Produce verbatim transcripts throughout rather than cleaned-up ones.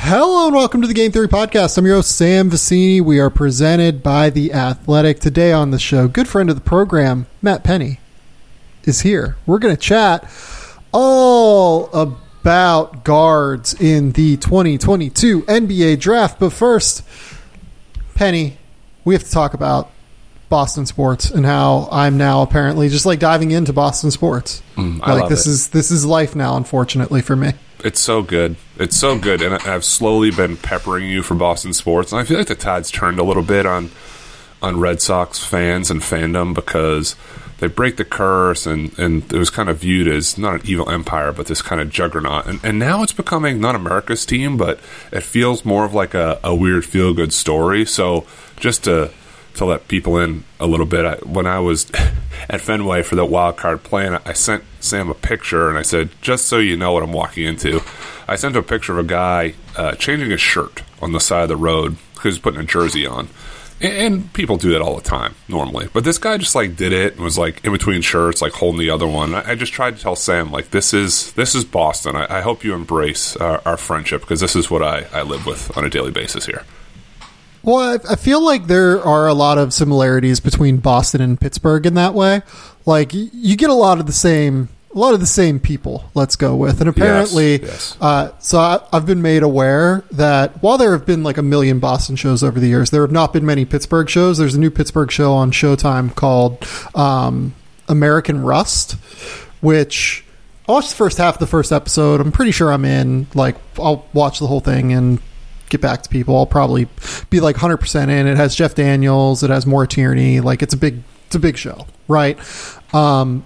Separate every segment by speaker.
Speaker 1: Hello and welcome to the Game Theory Podcast. I'm your host, Sam Vecini. We are presented by The Athletic. Today on the show, good friend of the program, Matt Penny, is here. We're going to chat all about guards in the twenty twenty-two N B A Draft. But first, Penny, we have to talk about Boston sports and how I'm now apparently just like diving into Boston sports.
Speaker 2: Mm, I
Speaker 1: like
Speaker 2: love
Speaker 1: this
Speaker 2: it.
Speaker 1: is this is life now, unfortunately for me.
Speaker 2: It's so good. It's so good. And I've slowly been peppering you for Boston sports. And I feel like the tide's turned a little bit on on Red Sox fans and fandom because they break the curse and, and it was kind of viewed as not an evil empire, but this kind of juggernaut. And, and now it's becoming not America's team, but it feels more of like a, a weird feel-good story. So just to... to let people in a little bit, I, when I was at Fenway for the wild card plan, I sent Sam a picture and I said, just so you know what I'm walking into, I sent him a picture of a guy uh, changing his shirt on the side of the road because he's putting a jersey on. And, and people do that all the time, normally. But this guy just like did it and was like in between shirts, like holding the other one. I, I just tried to tell Sam, like, this is this is Boston. I, I hope you embrace our, our friendship because this is what I, I live with on a daily basis here.
Speaker 1: Well, I, I feel like there are a lot of similarities between Boston and Pittsburgh in that way. Like y- you get a lot of the same, a lot of the same people. Let's go with, and apparently,
Speaker 2: yes, yes.
Speaker 1: Uh, so I, I've been made aware that while there have been like a million Boston shows over the years, there have not been many Pittsburgh shows. There's a new Pittsburgh show on Showtime called um, American Rust, which I watched the first half of the first episode. I'm pretty sure I'm in. Like, I'll watch the whole thing and get back to people. I'll probably be like one hundred percent in. It has Jeff Daniels. It has Maura Tierney. Like it's a big, it's a big show, right? Um,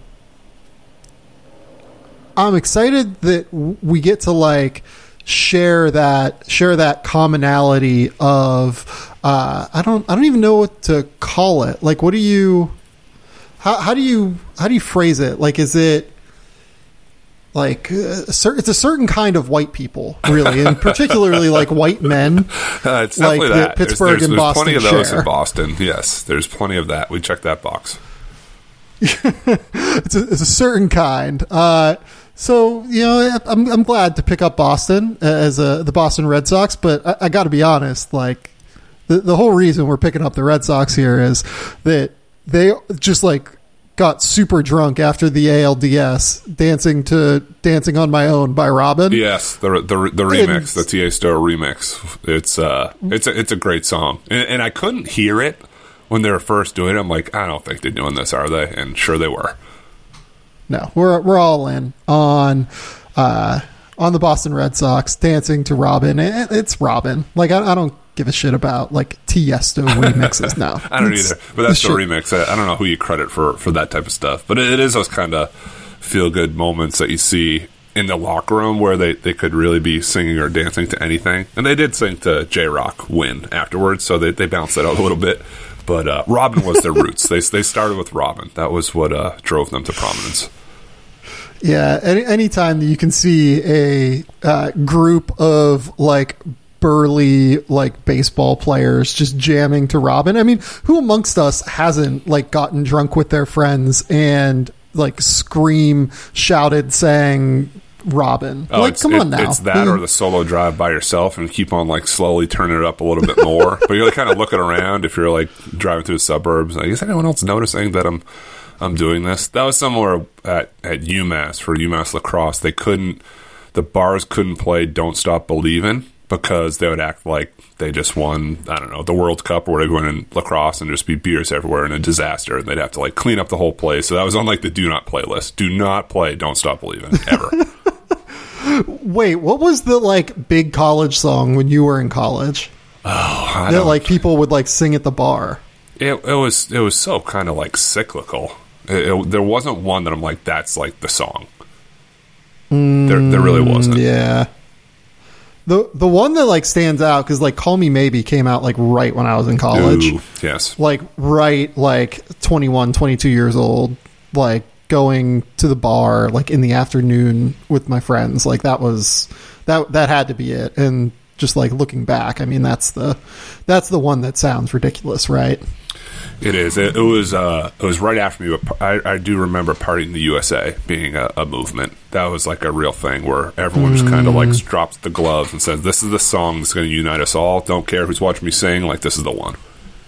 Speaker 1: I'm excited that we get to like share that, share that commonality of, uh, I don't, I don't even know what to call it. Like, what do you, how, how do you, how do you phrase it? Like, is it, Like uh, it's a certain kind of white people, really, and particularly like white men.
Speaker 2: Uh, it's
Speaker 1: like
Speaker 2: definitely
Speaker 1: the
Speaker 2: that.
Speaker 1: Pittsburgh
Speaker 2: there's, there's,
Speaker 1: and
Speaker 2: there's
Speaker 1: Boston
Speaker 2: plenty of those
Speaker 1: share.
Speaker 2: in Boston. Yes, there's plenty of that. We checked that box.
Speaker 1: it's, a, it's a certain kind. Uh, so you know, I'm I'm glad to pick up Boston as a, the Boston Red Sox, but I, I got to be honest. Like the the whole reason we're picking up the Red Sox here is that they just like got super drunk after the A L D S dancing to Dancing on My Own by Robin.
Speaker 2: Yes, the the, the remix, the Tiesto remix. It's uh, it's a, it's a great song, and, and I couldn't hear it when they were first doing it. I'm like, I don't think they're doing this, are they? And sure they were.
Speaker 1: No, we're we're all in on uh, on the Boston Red Sox dancing to Robin. It, it's Robin. Like I, I don't give a shit about like Tiesto remixes now.
Speaker 2: I don't
Speaker 1: it's,
Speaker 2: either, but that's the
Speaker 1: shit.
Speaker 2: remix. I, I don't know who you credit for, for that type of stuff, but it, it is those kind of feel-good moments that you see in the locker room where they, they could really be singing or dancing to anything. And they did sing to J-Rock Win afterwards, so they, they bounced that out a little bit. But uh, Robin was their roots. They they started with Robin. That was what uh, drove them to prominence.
Speaker 1: Yeah, any anytime that you can see a uh, group of like burly like baseball players just jamming to Robin. I mean, who amongst us hasn't like gotten drunk with their friends and like scream, shouted, sang Robin?
Speaker 2: Oh,
Speaker 1: like, come
Speaker 2: it,
Speaker 1: on now.
Speaker 2: It's that or the solo drive by yourself and keep on like slowly turning it up a little bit more. But you're like kind of looking around if you're like driving through the suburbs. Like, is anyone else noticing that I'm I'm doing this? That was somewhere at, at UMass for UMass lacrosse. They couldn't, the bars couldn't play Don't Stop Believin'. Because they would act like they just won, I don't know, the World Cup or whatever, going in lacrosse and just be beers everywhere and a disaster. And they'd have to like clean up the whole place. So that was on like the do not play list. Do not play Don't Stop Believin' ever.
Speaker 1: Wait, what was the like big college song when you were in college?
Speaker 2: Oh, I
Speaker 1: that
Speaker 2: don't,
Speaker 1: like people would like sing at the bar.
Speaker 2: It, it was it was so kind of like cyclical. It, it, there wasn't one that I'm like, that's like the song. Mm, there, there really wasn't.
Speaker 1: Yeah. The the one that like stands out because like Call Me Maybe came out like right when I was in college.
Speaker 2: Ooh, yes.
Speaker 1: Like right like twenty-one, twenty-two years old, like going to the bar like in the afternoon with my friends. Like that was that that had to be it. And just like looking back, I mean that's the that's the one that sounds ridiculous, right?
Speaker 2: It is. It, it was. Uh, it was right after me. But I, I do remember Party in the U S A being a, a movement. That was like a real thing where everyone just kind of like drops the gloves and says, "This is the song that's going to unite us all. Don't care who's watching me sing. Like this is the one."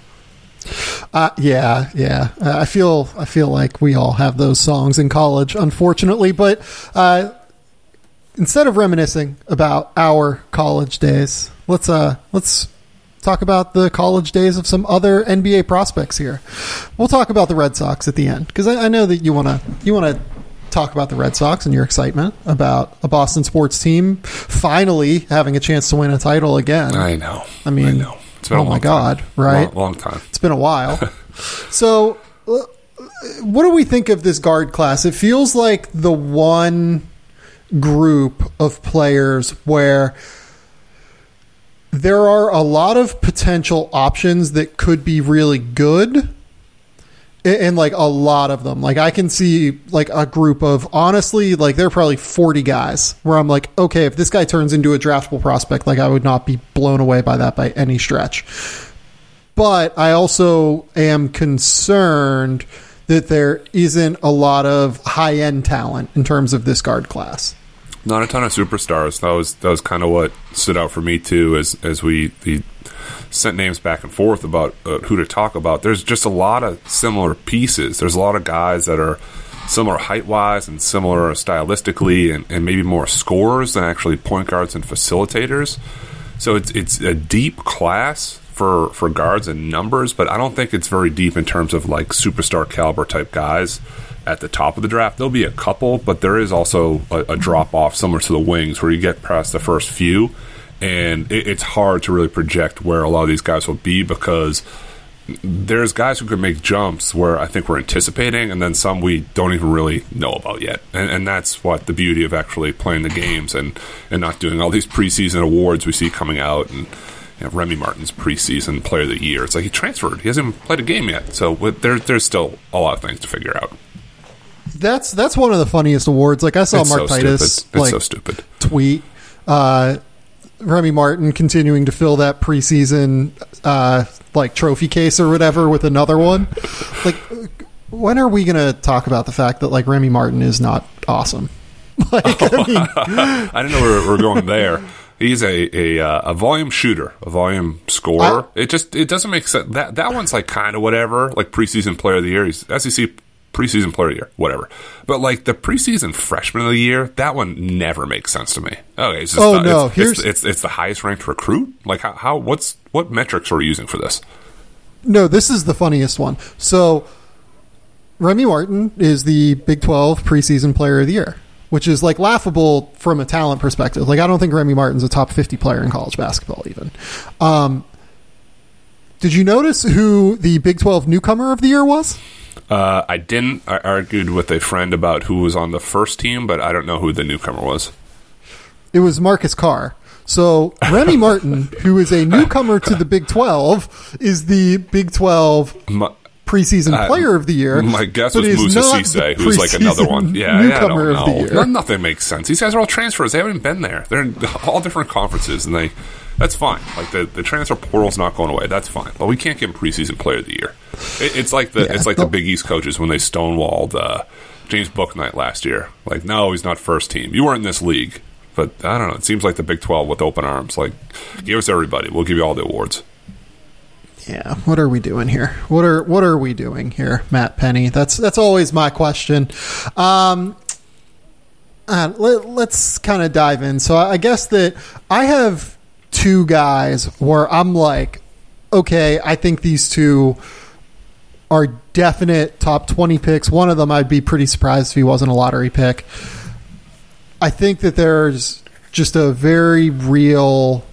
Speaker 1: Uh, yeah, yeah. Uh, I feel. I feel like we all have those songs in college, unfortunately. But uh, instead of reminiscing about our college days, let's uh, let's. talk about the college days of some other N B A prospects here. We'll talk about the Red Sox at the end because I, I know that you want to you want to talk about the Red Sox and your excitement about a Boston sports team finally having a chance to win a title again.
Speaker 2: I know.
Speaker 1: I mean,
Speaker 2: I know. It's been
Speaker 1: oh
Speaker 2: a long
Speaker 1: my God,
Speaker 2: time.
Speaker 1: right?
Speaker 2: Long, long time.
Speaker 1: It's been a while. So, uh, what do we think of this guard class? It feels like the one group of players where there are a lot of potential options that could be really good, and, and like a lot of them. Like I can see like a group of, honestly, like there are probably forty guys where I'm like, okay, if this guy turns into a draftable prospect, like I would not be blown away by that by any stretch. But I also am concerned that there isn't a lot of high-end talent in terms of this guard class.
Speaker 2: Not a ton of superstars. That was that was kind of what stood out for me too, as as we the sent names back and forth about uh, who to talk about. There's just a lot of similar pieces. There's a lot of guys that are similar height wise and similar stylistically, and, and maybe more scorers than actually point guards and facilitators. So it's it's a deep class for for guards and numbers, but I don't think it's very deep in terms of like superstar caliber type guys at the top of the draft. There'll be a couple, but there is also a, a drop-off similar to the wings where you get past the first few, and it, it's hard to really project where a lot of these guys will be because there's guys who could make jumps where I think we're anticipating, and then some we don't even really know about yet. And, and that's what the beauty of actually playing the games and, and not doing all these preseason awards we see coming out, and you know, Remy Martin's preseason player of the year. It's like he transferred. He hasn't even played a game yet. So there, there's still a lot of things to figure out.
Speaker 1: That's that's one of the funniest awards. Like I saw
Speaker 2: it's
Speaker 1: Mark
Speaker 2: so
Speaker 1: Titus
Speaker 2: like
Speaker 1: so
Speaker 2: stupid.
Speaker 1: tweet uh, Remy Martin continuing to fill that preseason uh, like trophy case or whatever with another one. Like, when are we going to talk about the fact that like Remy Martin is not awesome? Like,
Speaker 2: oh,
Speaker 1: I mean,
Speaker 2: I didn't know we we're, we're going there. He's a a, uh, a volume shooter, a volume scorer. I, it just it doesn't make sense. That that one's like kind of whatever. Like preseason player of the year. He's S E C preseason player of the year, whatever. But like the preseason freshman of the year, that one never makes sense to me. Okay, it's just
Speaker 1: oh
Speaker 2: the,
Speaker 1: no,
Speaker 2: it's,
Speaker 1: here's
Speaker 2: it's, it's it's the highest ranked recruit. Like how, how what's what metrics are we using for this?
Speaker 1: No, this is the funniest one. So Remy Martin is the Big twelve preseason player of the year, which is like laughable from a talent perspective. Like I don't think Remy Martin's a top fifty player in college basketball even. Um, did you notice who the Big twelve newcomer of the year was?
Speaker 2: Uh, I didn't. I argued with a friend about who was on the first team, but I don't know who the newcomer was.
Speaker 1: It was Marcus Carr. So Remy Martin, who is a newcomer to the Big twelve, is the Big twelve my, preseason uh, player of the year.
Speaker 2: My guess was Moussa Cisse, who's like another one. Yeah, newcomer yeah, I don't know. Of the year. Nothing makes sense. These guys are all transfers. They haven't been there. They're in all different conferences, and they that's fine. Like the, the transfer portal's not going away. That's fine. But we can't give him preseason player of the year. It, it's like the yeah, it's like the Big East coaches when they stonewalled uh, James Bouknight last year. Like, no, he's not first team. You weren't in this league. But I don't know. It seems like the Big twelve with open arms. Like, give us everybody. We'll give you all the awards.
Speaker 1: Yeah. What are we doing here? What are what are we doing here, Matt Penny? That's that's always my question. Um, uh, let, let's kind of dive in. So I guess that I have two guys where I'm like, okay, I think these two are definite top twenty picks. One of them I'd be pretty surprised if he wasn't a lottery pick. I think that there's just a very real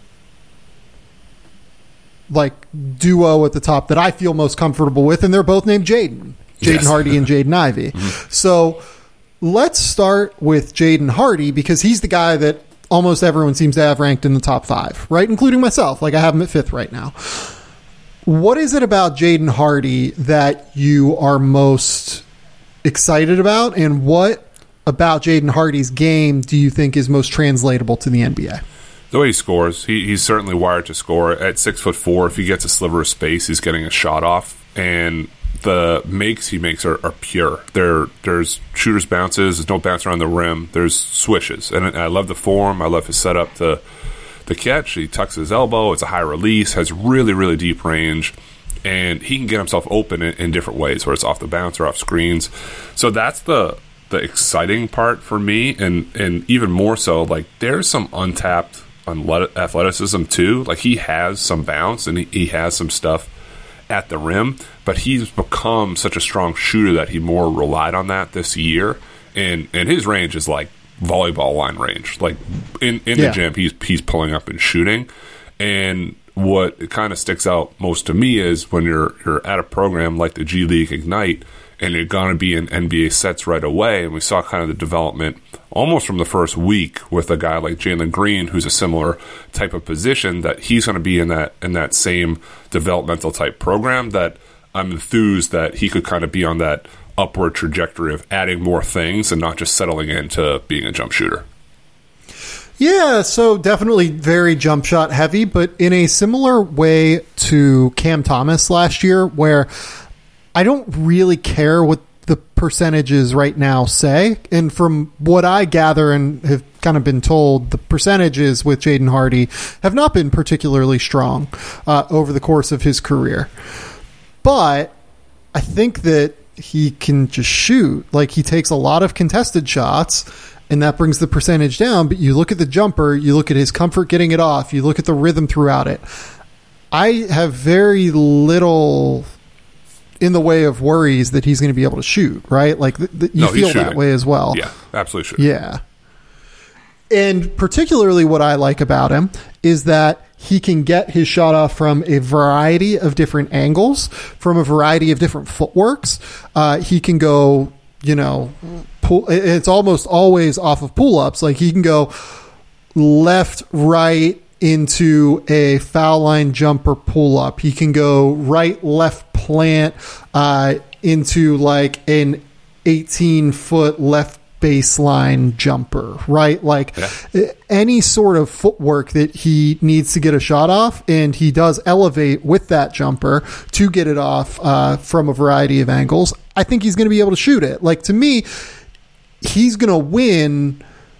Speaker 1: like duo at the top that I feel most comfortable with, and they're both named Jaden. Jaden yes. Hardy and Jaden Ivey. Mm-hmm. So let's start with Jaden Hardy because he's the guy that almost everyone seems to have ranked in the top five, right? Including myself. Like I have him at fifth right now. What is it about Jaden Hardy that you are most excited about, and what about Jaden Hardy's game do you think is most translatable to the N B A?
Speaker 2: The way he scores, he, he's certainly wired to score. At six foot four, if he gets a sliver of space, he's getting a shot off and the makes he makes are, are pure. There, there's shooters bounces. There's no bounce around the rim. There's swishes, and I love the form. I love his setup. The the catch. He tucks his elbow. It's a high release. Has really really deep range, and he can get himself open in, in different ways, where it's off the bounce or off screens. So that's the the exciting part for me, and and even more so, like there's some untapped athleticism too. Like he has some bounce and he, he has some stuff at the rim, but he's become such a strong shooter that he more relied on that this year, and and his range is like volleyball line range. Like in, in
Speaker 1: yeah.
Speaker 2: the gym, he's he's pulling up and shooting. And what kind of sticks out most to me is when you're you're at a program like the G League Ignite, and you're going to be in N B A sets right away. And we saw kind of the development almost from the first week with a guy like Jalen Green, who's a similar type of position, that he's going to be in that in that same developmental type program, that I'm enthused that he could kind of be on that upward trajectory of adding more things and not just settling into being a jump shooter.
Speaker 1: Yeah, so definitely very jump shot heavy, but in a similar way to Cam Thomas last year, where I don't really care what the percentages right now say. And from what I gather and have kind of been told, the percentages with Jaden Hardy have not been particularly strong uh, over the course of his career. But I think that he can just shoot. Like, he takes a lot of contested shots, and that brings the percentage down. But you look at the jumper, you look at his comfort getting it off, you look at the rhythm throughout it. I have very little in the way of worries that he's going to be able to shoot, right? Like th- th- you
Speaker 2: no,
Speaker 1: feel that way as well.
Speaker 2: Yeah, absolutely shooting.
Speaker 1: Yeah. And particularly what I like about him is that he can get his shot off from a variety of different angles, from a variety of different footworks. Uh, he can go, you know, pull, it's almost always off of pull-ups. Like he can go left, right, into a foul line jumper pull up. He can go right, left plant uh, into like an eighteen foot left baseline jumper, right? Like yeah. any sort of footwork that he needs to get a shot off, and he does elevate with that jumper to get it off uh, from a variety of angles. I think he's going to be able to shoot it. Like, to me, he's going to win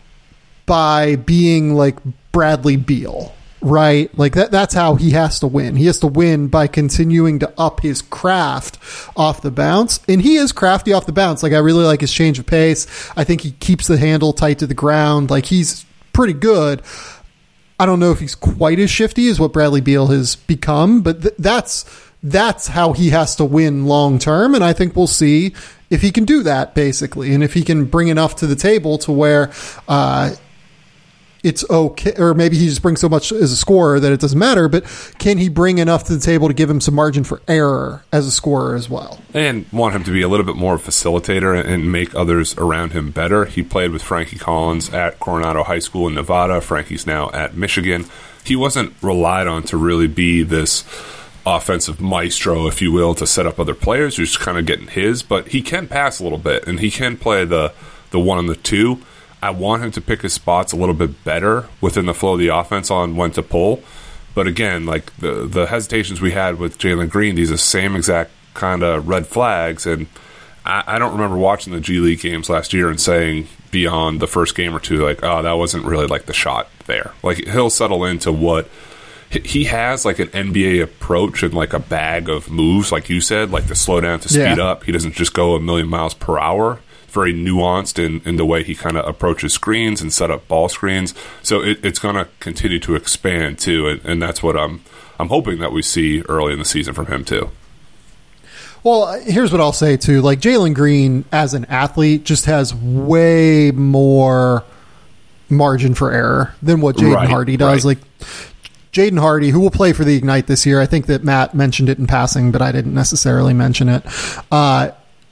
Speaker 1: by being like Bradley Beal, right? Like that that's how he has to win. He has to win by continuing to up his craft off the bounce. And he is crafty off the bounce. Like, I really like his change of pace. I think he keeps the handle tight to the ground. Like, he's pretty good. I don't know if he's quite as shifty as what Bradley Beal has become, but th- that's that's how he has to win long term. And I think we'll see if he can do that, basically. And if he can bring enough to the table to where uh it's okay, or maybe he just brings so much as a scorer that it doesn't matter, but can he bring enough to the table to give him some margin for error as a scorer as well? And
Speaker 2: want him to be a little bit more of a facilitator and make others around him better. He played with Frankie Collins at Coronado High School in Nevada. Frankie's now at Michigan. He wasn't relied on to really be this offensive maestro, if you will, to set up other players. He's just kind of getting his, but he can pass a little bit, and he can play the, the one and the two. I want him to pick his spots a little bit better within the flow of the offense on when to pull. But again, like the the hesitations we had with Jalen Green, these are the same exact kind of red flags. And I, I don't remember watching the G League games last year and saying beyond the first game or two, like, oh, that wasn't really like the shot there. Like, he'll settle into what he has, like an N B A approach and like a bag of moves, like you said, like to slow down, to speed yeah. up. He doesn't just go a million miles per hour. Very nuanced in, in the way he kind of approaches screens and set up ball screens. So it, it's going to continue to expand too, and, and that's what I'm I'm hoping that we see early in the season from him too.
Speaker 1: Well, here's what I'll say too. Like, Jalen Green as an athlete just has way more margin for error than what Jaden right, Hardy does. Right. Like, Jaden Hardy, who will play for the Ignite this year, I think that Matt mentioned it in passing, but I didn't necessarily mention it. Uh,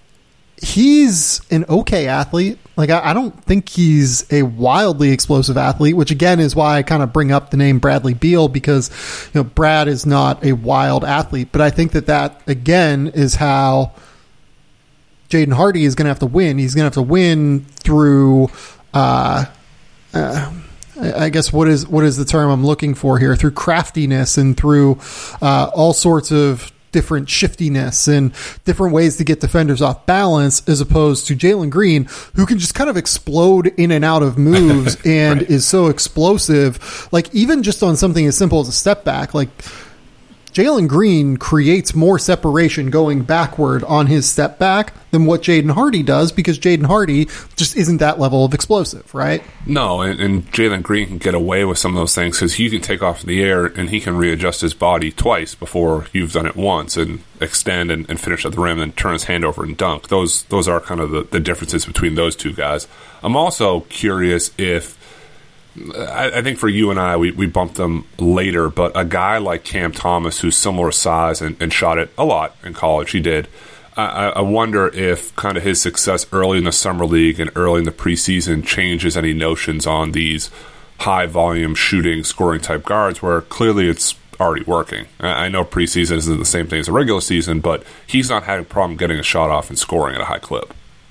Speaker 1: He's an okay athlete. Like, I, I don't think he's a wildly explosive athlete, which again is why I kind of bring up the name Bradley Beal, because, you know, Brad is not a wild athlete. But I think that that again is how Jaden Hardy is going to have to win. He's going to have to win through, uh, uh, I guess what is what is the term I'm looking for here? Through craftiness and through uh, all sorts of different shiftiness and different ways to get defenders off balance, as opposed to Jalen Green, who can just kind of explode in and out of moves and right. is so explosive. Like, even just on something as simple as a step back, like Jalen Green creates more separation going backward on his step back than what Jaden Hardy does, because Jaden Hardy just isn't that level of explosive, right?
Speaker 2: No, and, and Jalen Green can get away with some of those things because he can take off in the air and he can readjust his body twice before you've done it once and extend and, and finish at the rim and turn his hand over and dunk. Those those are kind of the, the differences between those two guys. I'm also curious if I, I think for you and I, we, we bumped them later, but a guy like Cam Thomas, who's similar size and, and shot it a lot in college, he did. I, I wonder if kind of his success early in the summer league and early in the preseason changes any notions on these high volume shooting, scoring type guards, where clearly it's already working. I, I know preseason isn't the same thing as a regular season, but he's not having a problem getting a shot off and scoring at a high clip.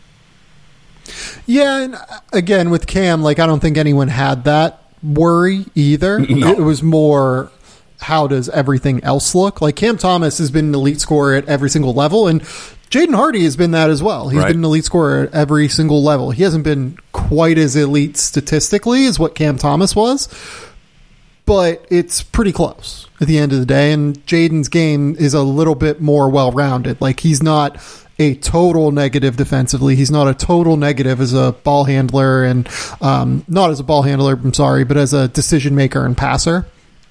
Speaker 1: Yeah, and again, with Cam, like, I don't think anyone had that worry either.
Speaker 2: No.
Speaker 1: It was more, how does everything else look? Like, Cam Thomas has been an elite scorer at every single level, and Jaden Hardy has been that as well. He's right. been an elite scorer at every single level. He hasn't been quite as elite statistically as what Cam Thomas was, but it's pretty close at the end of the day, and Jaden's game is a little bit more well-rounded. Like, he's not a total negative defensively. He's not a total negative as a ball handler, and um, not as a ball handler, I'm sorry, but as a decision maker and passer.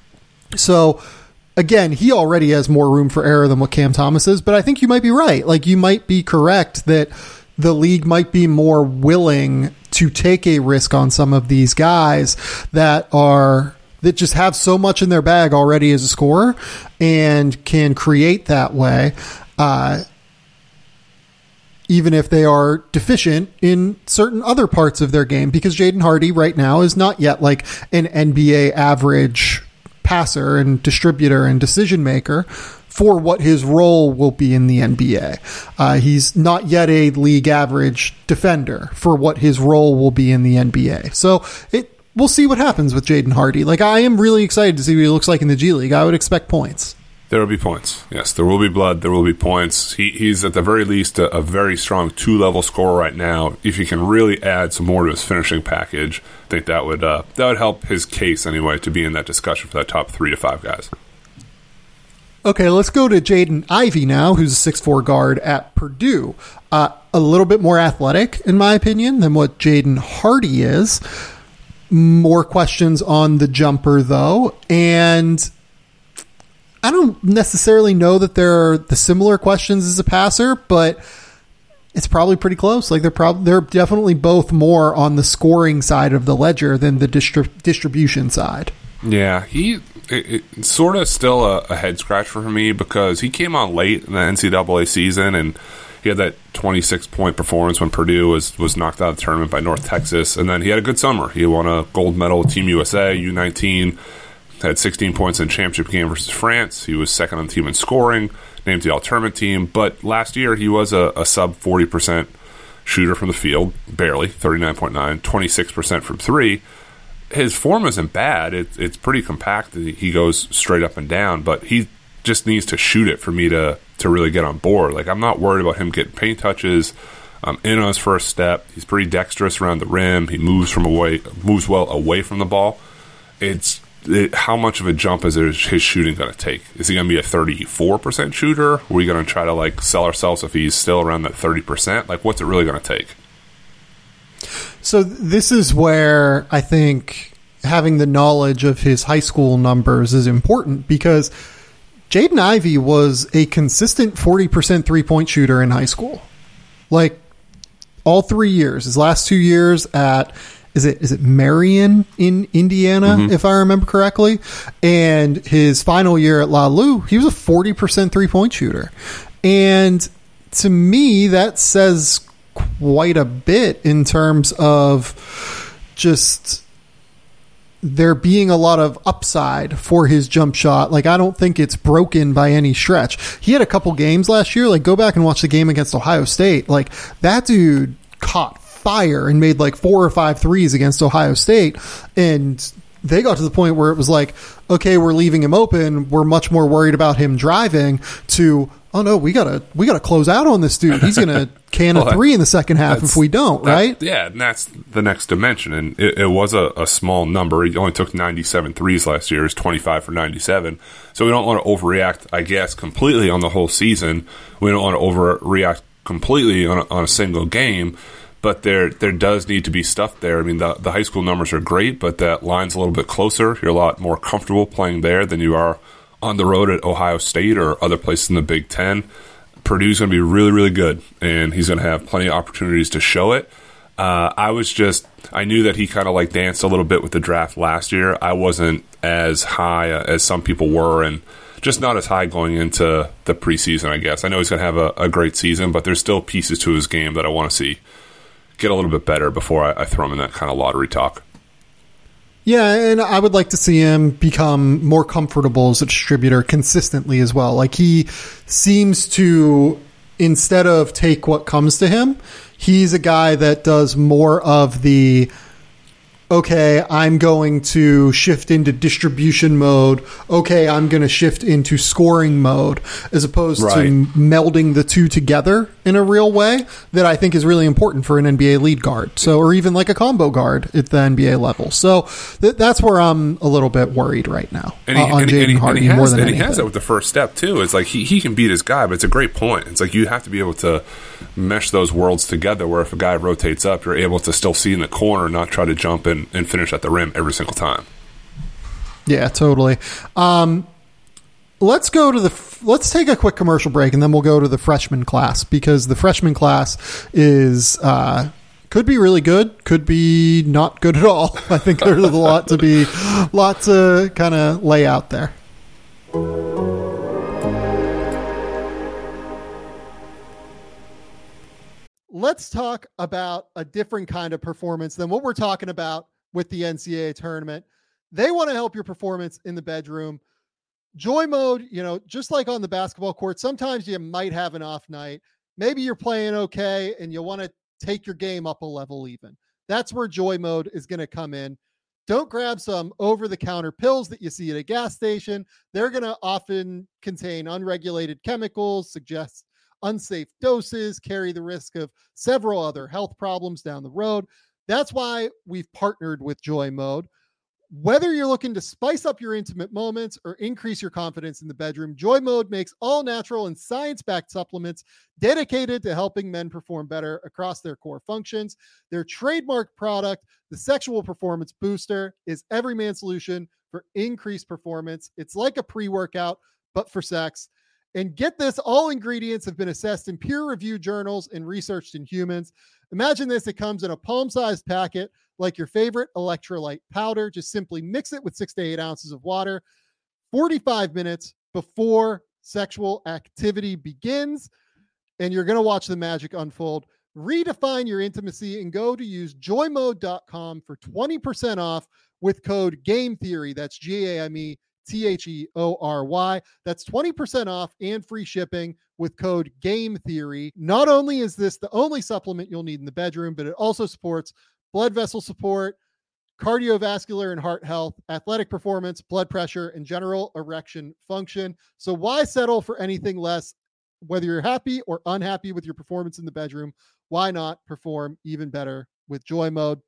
Speaker 1: So again, he already has more room for error than what Cam Thomas is, but I think you might be right. Like, you might be correct that the league might be more willing to take a risk on some of these guys that are that just have so much in their bag already as a scorer and can create that way. Uh, even if they are deficient in certain other parts of their game, because Jaden Hardy right now is not yet like an N B A average passer and distributor and decision maker for what his role will be in the N B A. Uh, he's not yet a league average defender for what his role will be in the N B A. So it, we'll see what happens with Jaden Hardy. Like, I am really excited to see what he looks like in the G League. I would expect points.
Speaker 2: There will be points. Yes, there will be blood. There will be points. He, he's at the very least a, a very strong two-level scorer right now. If he can really add some more to his finishing package, I think that would uh, that would help his case anyway to be in that discussion for that top three to five guys.
Speaker 1: Okay, let's go to Jaden Ivey now, who's a six foot four guard at Purdue. Uh, a little bit more athletic, in my opinion, than what Jaden Hardy is. More questions on the jumper, though, and I don't necessarily know that there are the similar questions as a passer, but it's probably pretty close. Like, they're probably they're definitely both more on the scoring side of the ledger than the distri- distribution side.
Speaker 2: Yeah, he it, it's sort of still a, a head scratch for me because he came on late in the N C double A season and he had that twenty-six point performance when Purdue was, was knocked out of the tournament by North Texas, and then he had a good summer. He won a gold medal with Team U S A, U nineteen, had sixteen points in the championship game versus France. He was second on the team in scoring, named the all-tournament team. But last year, he was a, a sub forty percent shooter from the field, barely, thirty-nine point nine, twenty-six percent from three. His form isn't bad. It, it's pretty compact. He goes straight up and down, but he just needs to shoot it for me to, to really get on board. Like, I'm not worried about him getting paint touches. Um, in on his first step. He's pretty dexterous around the rim. He moves from away, moves well away from the ball. It's It, how much of a jump is his shooting going to take? Is he going to be a thirty-four percent shooter? Are we going to try to like sell ourselves if he's still around that thirty percent? Like, what's it really going to take?
Speaker 1: So this is where I think having the knowledge of his high school numbers is important, because Jaden Ivey was a consistent forty percent three-point shooter in high school. Like, all three years. His last two years at... Is it is it Marion in Indiana, mm-hmm. if I remember correctly? And his final year at La Lu, he was a forty percent three-point shooter. And to me, that says quite a bit in terms of just there being a lot of upside for his jump shot. Like, I don't think it's broken by any stretch. He had a couple games last year. Like, go back and watch the game against Ohio State. Like, that dude caught fire and made like four or five threes against Ohio State and they got to the point where it was like, okay, we're leaving him open. We're much more worried about him driving to, oh no, we gotta we gotta close out on this dude. He's gonna can well, a three in the second half if we don't,
Speaker 2: that,
Speaker 1: right?
Speaker 2: Yeah, and that's the next dimension. And it, it was a, a small number. He only took ninety-seven threes last year. It's twenty-five for ninety-seven. So we don't want to overreact, I guess, completely on the whole season. We don't want to overreact completely on a, on a single game. But there there does need to be stuff there. I mean, the, the high school numbers are great, but that line's a little bit closer. You're a lot more comfortable playing there than you are on the road at Ohio State or other places in the Big Ten. Purdue's going to be really, really good, and he's going to have plenty of opportunities to show it. Uh, I was just – I knew that he kind of like danced a little bit with the draft last year. I wasn't as high as some people were, and just not as high going into the preseason, I guess. I know he's going to have a, a great season, but there's still pieces to his game that I want to see get a little bit better before I, I throw him in that kind of lottery talk.
Speaker 1: Yeah, and I would like to see him become more comfortable as a distributor consistently as well. Like, he seems to, instead of take what comes to him, he's a guy that does more of the, okay, I'm going to shift into distribution mode. Okay, I'm going to shift into scoring mode, as opposed
Speaker 2: right.
Speaker 1: to melding the two together in a real way that I think is really important for an N B A lead guard. So, or even like a combo guard at the N B A level. So th- that's where I'm a little bit worried right now
Speaker 2: and he,
Speaker 1: uh, on
Speaker 2: and,
Speaker 1: Jaden
Speaker 2: and he,
Speaker 1: Hardy
Speaker 2: and he has,
Speaker 1: more than
Speaker 2: and
Speaker 1: anything.
Speaker 2: he has that with the first step too. It's like he, he can beat his guy, but it's a great point. It's like you have to be able to mesh those worlds together where if a guy rotates up, you're able to still see in the corner, not try to jump in and finish at the rim every single time.
Speaker 1: Yeah, totally. Um, let's go to the, let's take a quick commercial break and then we'll go to the freshman class, because the freshman class is, uh, could be really good, could be not good at all. I think there's a lot to be, lot to kind of lay out there. Let's talk about a different kind of performance than what we're talking about with the N C double A tournament. They want to help your performance in the bedroom. Joy Mode, you know, just like on the basketball court, sometimes you might have an off night. Maybe you're playing okay and you want to take your game up a level even. That's where Joy Mode is going to come in. Don't grab some over-the-counter pills that you see at a gas station. They're going to often contain unregulated chemicals, suggest unsafe doses, carry the risk of several other health problems down the road. That's why we've partnered with Joy Mode. Whether you're looking to spice up your intimate moments or increase your confidence in the bedroom, Joy Mode makes all natural and science-backed supplements dedicated to helping men perform better across their core functions. Their trademark product, the Sexual Performance Booster, is every man's solution for increased performance. It's like a pre-workout, but for sex. And get this, all ingredients have been assessed in peer-reviewed journals and researched in humans. Imagine this, it comes in a palm-sized packet like your favorite electrolyte powder. Just simply mix it with six to eight ounces of water forty-five minutes before sexual activity begins, and you're going to watch the magic unfold. Redefine your intimacy and go to use joy mode dot com for twenty percent off with code GAMETHEORY. That's G A M E T H E O R Y. That's twenty percent off and free shipping with code GAMETHEORY. Not only is this the only supplement you'll need in the bedroom, but it also supports blood vessel support, cardiovascular and heart health, athletic performance, blood pressure, and general erection function. So why settle for anything less? Whether you're happy or unhappy with your performance in the bedroom, why not perform even better with Joy Mode?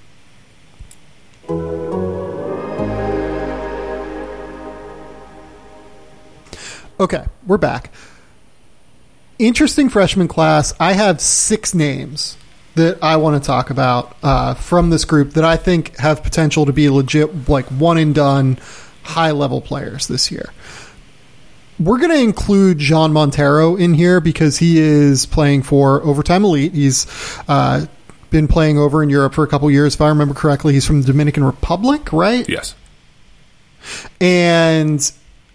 Speaker 1: Okay, we're back. Interesting freshman class. I have six names that I want to talk about uh, from this group that I think have potential to be legit, like one and done, high level players this year. We're going to include Jean Montero in here because he is playing for Overtime Elite. He's uh, been playing over in Europe for a couple years. If I remember correctly, he's from the Dominican Republic, right?
Speaker 2: Yes.
Speaker 1: And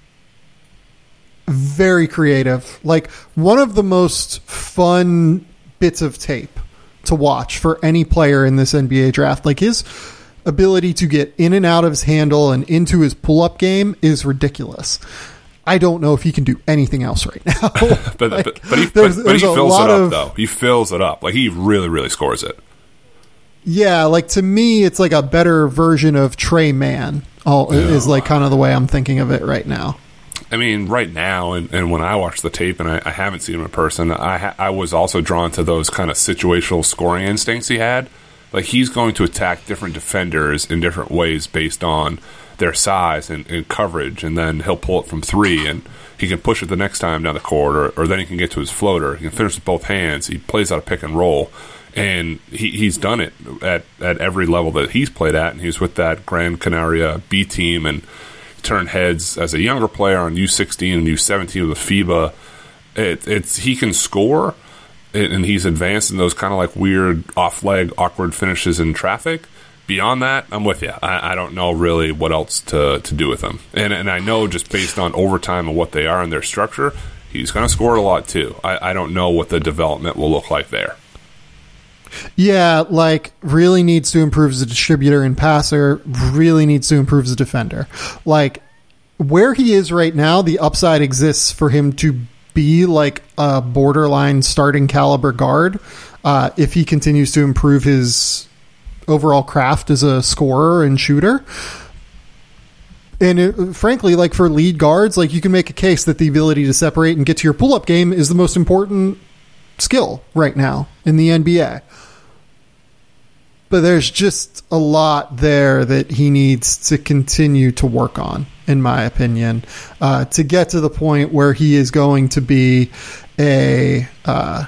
Speaker 1: very creative. Like, one of the most fun bits of tape to watch for any player in this N B A draft. Like, his ability to get in and out of his handle and into his pull-up game is ridiculous. I don't know if he can do anything else right now.
Speaker 2: but,
Speaker 1: like,
Speaker 2: but, but he,
Speaker 1: there's,
Speaker 2: but,
Speaker 1: there's
Speaker 2: but he fills it up,
Speaker 1: of,
Speaker 2: though. He fills it up. Like, he really, really scores it.
Speaker 1: Yeah, like to me, it's like a better version of Trey Mann. All yeah. is like kind of the way I'm thinking of it right now.
Speaker 2: I mean, right now, and, and when I watch the tape, and I, I haven't seen him in person, I ha- I was also drawn to those kind of situational scoring instincts he had. Like, he's going to attack different defenders in different ways based on their size and, and coverage, and then he'll pull it from three, and he can push it the next time down the court, or, or then he can get to his floater. He can finish with both hands. He plays out a pick and roll, and he, he's done it at, at every level that he's played at, and he's with that Gran Canaria B team, and turned heads as a younger player on U sixteen and U seventeen with FIBA. It, it's he can score, and he's advanced in those kind of like weird off-leg, awkward finishes in traffic. Beyond that, I'm with you. I, I don't know really what else to, to do with him. And and I know just based on overtime and what they are in their structure, he's going to score a lot too. I, I don't know what the development will look like there.
Speaker 1: Yeah, like really needs to improve as a distributor and passer, really needs to improve as a defender. Like where he is right now, the upside exists for him to be like a borderline starting caliber guard uh, if he continues to improve his overall craft as a scorer and shooter. And it, frankly, like for lead guards, like you can make a case that the ability to separate and get to your pull-up game is the most important skill right now in the N B A. But there's just a lot there that he needs to continue to work on, in my opinion, uh, to get to the point where he is going to be a uh,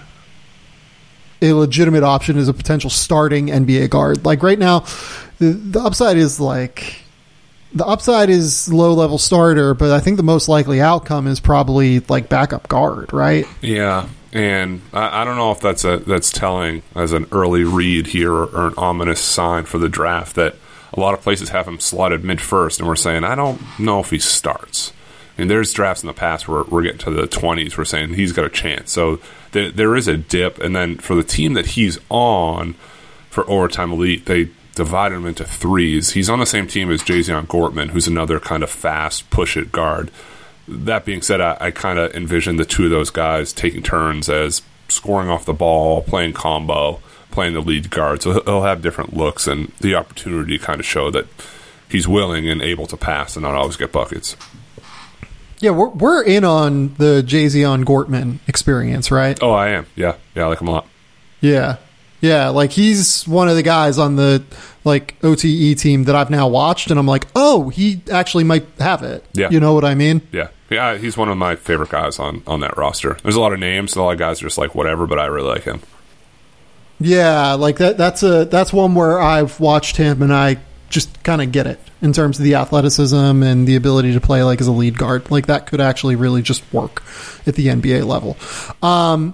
Speaker 1: a legitimate option as a potential starting N B A guard. Like right now, the, the upside is like the upside is low level starter, but I think the most likely outcome is probably like backup guard, right?
Speaker 2: Yeah. And I, I don't know if that's a that's telling as an early read here or, or an ominous sign for the draft that a lot of places have him slotted mid-first, and we're saying, I don't know if he starts. I mean, there's drafts in the past where we're getting to the twenties, we're saying he's got a chance. So there, there is a dip, and then for the team that he's on for Overtime Elite, they divided him into threes. He's on the same team as Jazion Gortman, who's another kind of fast, push-it guard. That being said, I, I kind of envision the two of those guys taking turns as scoring off the ball, playing combo, playing the lead guard. So he'll have different looks and the opportunity to kind of show that he's willing and able to pass and not always get buckets.
Speaker 1: Yeah, we're we're in on the Jazion Gortman experience, right?
Speaker 2: Oh, I am. Yeah, yeah, I like him a lot.
Speaker 1: Yeah, yeah, like he's one of the guys on the like O T E team that I've now watched, and I'm like, oh, he actually might have it.
Speaker 2: Yeah,
Speaker 1: you know what I mean?
Speaker 2: Yeah. Yeah, he's one of my favorite guys on, on that roster. There's a lot of names, and a lot of guys are just like whatever, but I really like him.
Speaker 1: Yeah, like that. That's a that's one where I've watched him, and I just kind of get it in terms of the athleticism and the ability to play like as a lead guard. Like that could actually really just work at the N B A level. Um,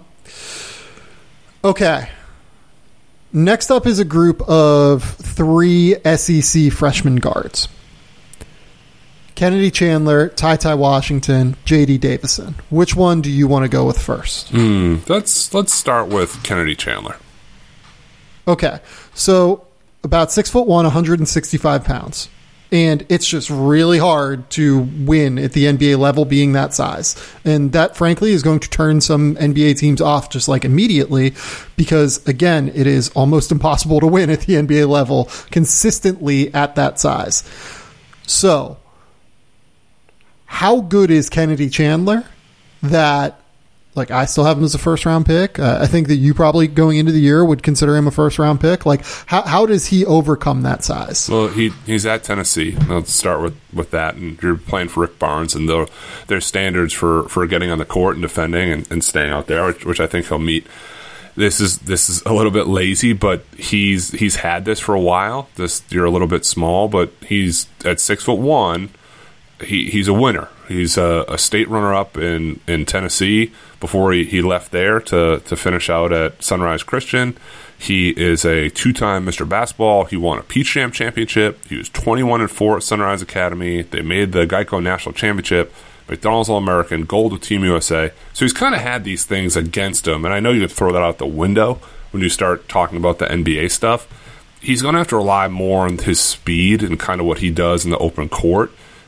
Speaker 1: okay. Next up is a group of three S E C freshman guards. Kennedy Chandler, Ty Ty Washington, J D Davison. Which one do you want to go with first?
Speaker 2: Mm, let's let's start with Kennedy Chandler.
Speaker 1: Okay, so about six foot one, one hundred sixty-five pounds, and it's just really hard to win at the N B A level being that size, and that frankly is going to turn some N B A teams off just like immediately, because again, it is almost impossible to win at the N B A level consistently at that size. So, how good is Kennedy Chandler that, like, I still have him as a first-round pick? Uh, I think that you probably, going into the year, would consider him a first-round pick. Like, how how does he overcome that size?
Speaker 2: Well, he he's at Tennessee. Let's start with, with that. And you're playing for Rick Barnes, and their, their standards for, for getting on the court and defending and, and staying out there, which, which I think he'll meet. This is this is a little bit lazy, but he's he's had this for a while. This you're a little bit small, but he's at six foot one. He he's a winner. He's a, a state runner-up in, in Tennessee before he, he left there to, to finish out at Sunrise Christian. He is a two-time Mister Basketball. He won a Peach Jam championship. He was twenty-one and four at Sunrise Academy. They made the Geico National Championship. McDonald's All-American, gold with Team U S A. So he's kind of had these things against him, and I know you could throw that out the window when you start talking about the N B A stuff. He's going to have to rely more on his speed and kind of what he does in the open court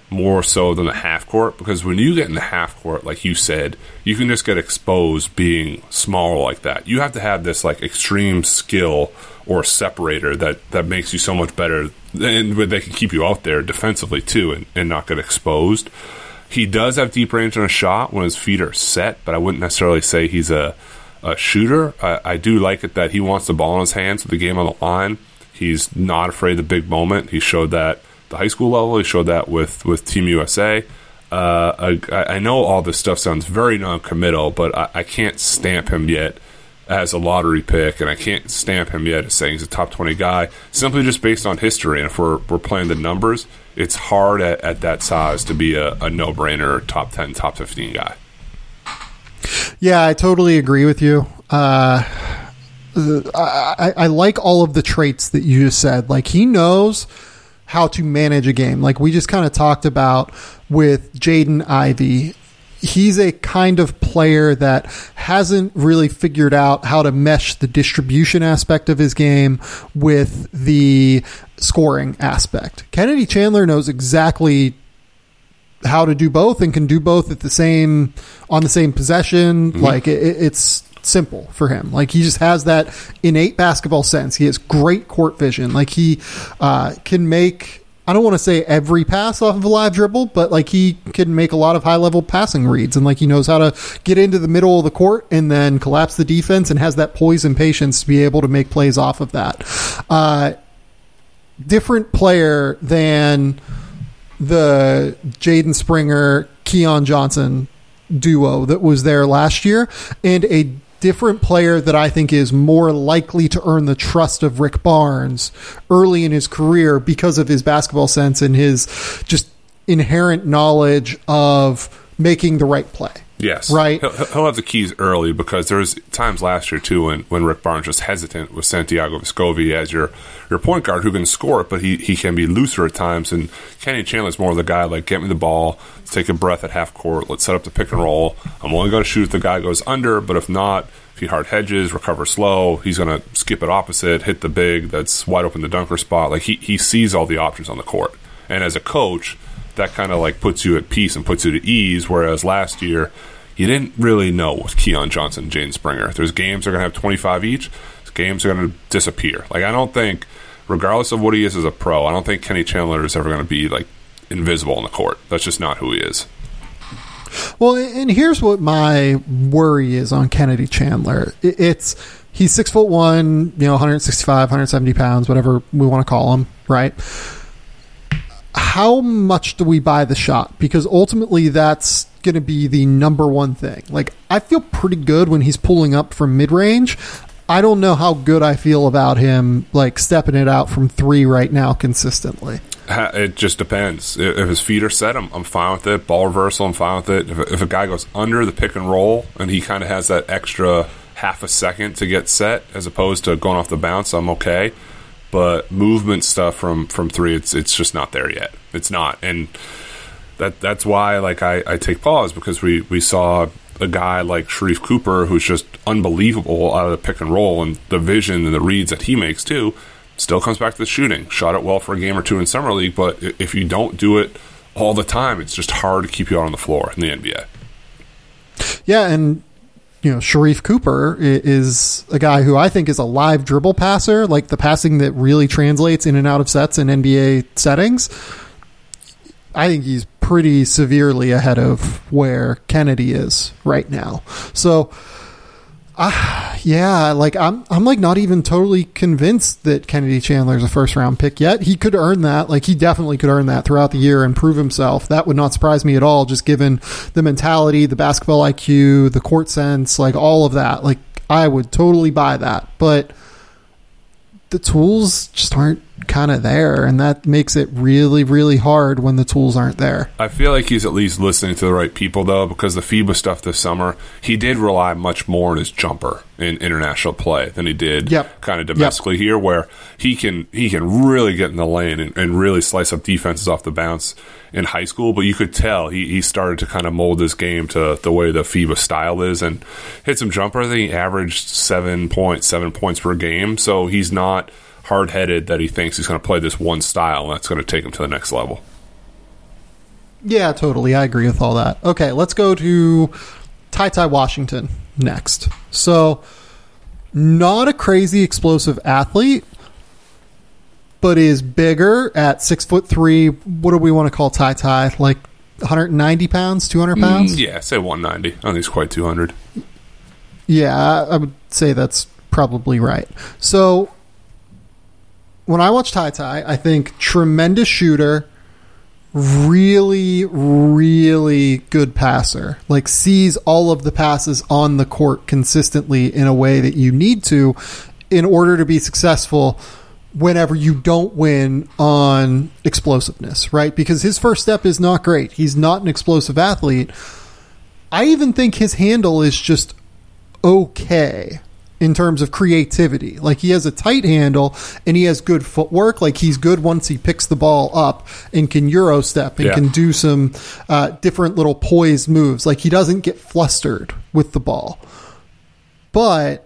Speaker 2: more so than the half court, because when you get in the half court, like you said, you can just get exposed being smaller like that. You have to have this like extreme skill or separator that, that makes you so much better, and they can keep you out there defensively too and, and not get exposed. He does have deep range on a shot when his feet are set, but I wouldn't necessarily say he's a, a shooter. I, I do like it that he wants the ball in his hands with the game on the line. He's not afraid of the big moment. He showed that at the high school level. He showed that with, with Team U S A. Uh, I, I know all this stuff sounds very non-committal, but I, I can't stamp him yet as a lottery pick, and I can't stamp him yet as saying he's a top twenty guy, simply just based on history. And if we're, we're playing the numbers, it's hard at, at that size to be a, a no-brainer top ten, top fifteen guy.
Speaker 1: Yeah, I totally agree with you. Uh, I, I like all of the traits that you just said. Like, he knows how to manage a game. Like we just kind of talked about with Jaden Ivey. He's a kind of player that hasn't really figured out how to mesh the distribution aspect of his game with the scoring aspect. Kennedy Chandler knows exactly how to do both and can do both at the same on the same possession. Mm-hmm. Like it, it's simple for him. Like he just has that innate basketball sense. He has great court vision. Like he uh, can make, I don't want to say every pass off of a live dribble, but like he can make a lot of high level passing reads, and like he knows how to get into the middle of the court and then collapse the defense, and has that poise and patience to be able to make plays off of that. Uh, different player than the Jaden Springer, Keon Johnson duo that was there last year, and a different player that I think is more likely to earn the trust of Rick Barnes early in his career because of his basketball sense and his just inherent knowledge of making the right play.
Speaker 2: Yes.
Speaker 1: Right?
Speaker 2: He'll, he'll have the keys early, because there was times last year, too, when, when Rick Barnes was hesitant with Santiago Vescovi as your, your point guard who can score it, but he, he can be looser at times. And Kenny Chandler's more of the guy, like, get me the ball, let's take a breath at half court, let's set up the pick and roll. I'm only going to shoot if the guy goes under, but if not, if he hard hedges, recover slow, he's going to skip it opposite, hit the big that's wide open the dunker spot. Like, he, he sees all the options on the court. And as a coach, that kind of like puts you at peace and puts you at ease, whereas last year you didn't really know with Keon Johnson and Jaden Springer. There's games that are going to have twenty-five each. Games are going to disappear. Like, I don't think, regardless of what he is as a pro, I don't think Kenny Chandler is ever going to be like invisible on the court. That's just not who he is.
Speaker 1: Well, and here's what my worry is on Kennedy Chandler. It's he's six foot one, you know, one sixty-five, one seventy pounds, whatever we want to call him, right? How much do we buy the shot? Because ultimately that's going to be the number one thing. Like, I feel pretty good when he's pulling up from mid-range. I don't know how good I feel about him, like, stepping it out from three right now consistently.
Speaker 2: It just depends. If his feet are set, I'm, I'm fine with it. Ball reversal, I'm fine with it. If, if a guy goes under the pick and roll and he kind of has that extra half a second to get set as opposed to going off the bounce, I'm okay. But movement stuff from, from three, it's it's just not there yet. It's not. And that that's why like I, I take pause, because we, we saw a guy like Sharif Cooper who's just unbelievable out of the pick and roll, and the vision and the reads that he makes too. Still comes back to the shooting. Shot it well for a game or two in Summer League, but if you don't do it all the time, it's just hard to keep you out on the floor in the N B A.
Speaker 1: Yeah, and you know, Sharif Cooper is a guy who I think is a live dribble passer, like the passing that really translates in and out of sets in N B A settings. I think he's pretty severely ahead of where Kennedy is right now. So, uh, yeah, like I'm, I'm like not even totally convinced that Kennedy Chandler is a first round pick yet. He could earn that. Like, he definitely could earn that throughout the year and prove himself. That would not surprise me at all, just given the mentality, the basketball I Q, the court sense, like all of that. Like, I would totally buy that, but the tools just aren't kind of there, and that makes it really, really hard when the tools aren't there.
Speaker 2: I feel like he's at least listening to the right people, though, because the FIBA stuff this summer, he did rely much more on his jumper in international play than he did
Speaker 1: yep.
Speaker 2: kind of domestically yep. here, where he can he can really get in the lane and, and really slice up defenses off the bounce in high school. But you could tell he, he started to kind of mold his game to the way the FIBA style is, and hit some jumper. I think he averaged seven points, seven points per game, so he's not hard-headed that he thinks he's going to play this one style and that's going to take him to the next level.
Speaker 1: Yeah, totally. I agree with all that. Okay, let's go to Tai Tai Washington next. So, not a crazy explosive athlete, but is bigger at six foot three. What do we want to call Tai Tai? Like one hundred ninety pounds, two hundred pounds?
Speaker 2: Mm, yeah, say one ninety. I think he's quite two hundred.
Speaker 1: Yeah, I, I would say that's probably right. So, when I watch Tai Tai, I think tremendous shooter, really, really good passer. Like, sees all of the passes on the court consistently in a way that you need to in order to be successful whenever you don't win on explosiveness, right? Because his first step is not great. He's not an explosive athlete. I even think his handle is just okay in terms of creativity. Like, he has a tight handle and he has good footwork. Like, he's good once he picks the ball up and can Euro step and
Speaker 2: yeah.
Speaker 1: can do some uh, different little poised moves. Like, he doesn't get flustered with the ball. But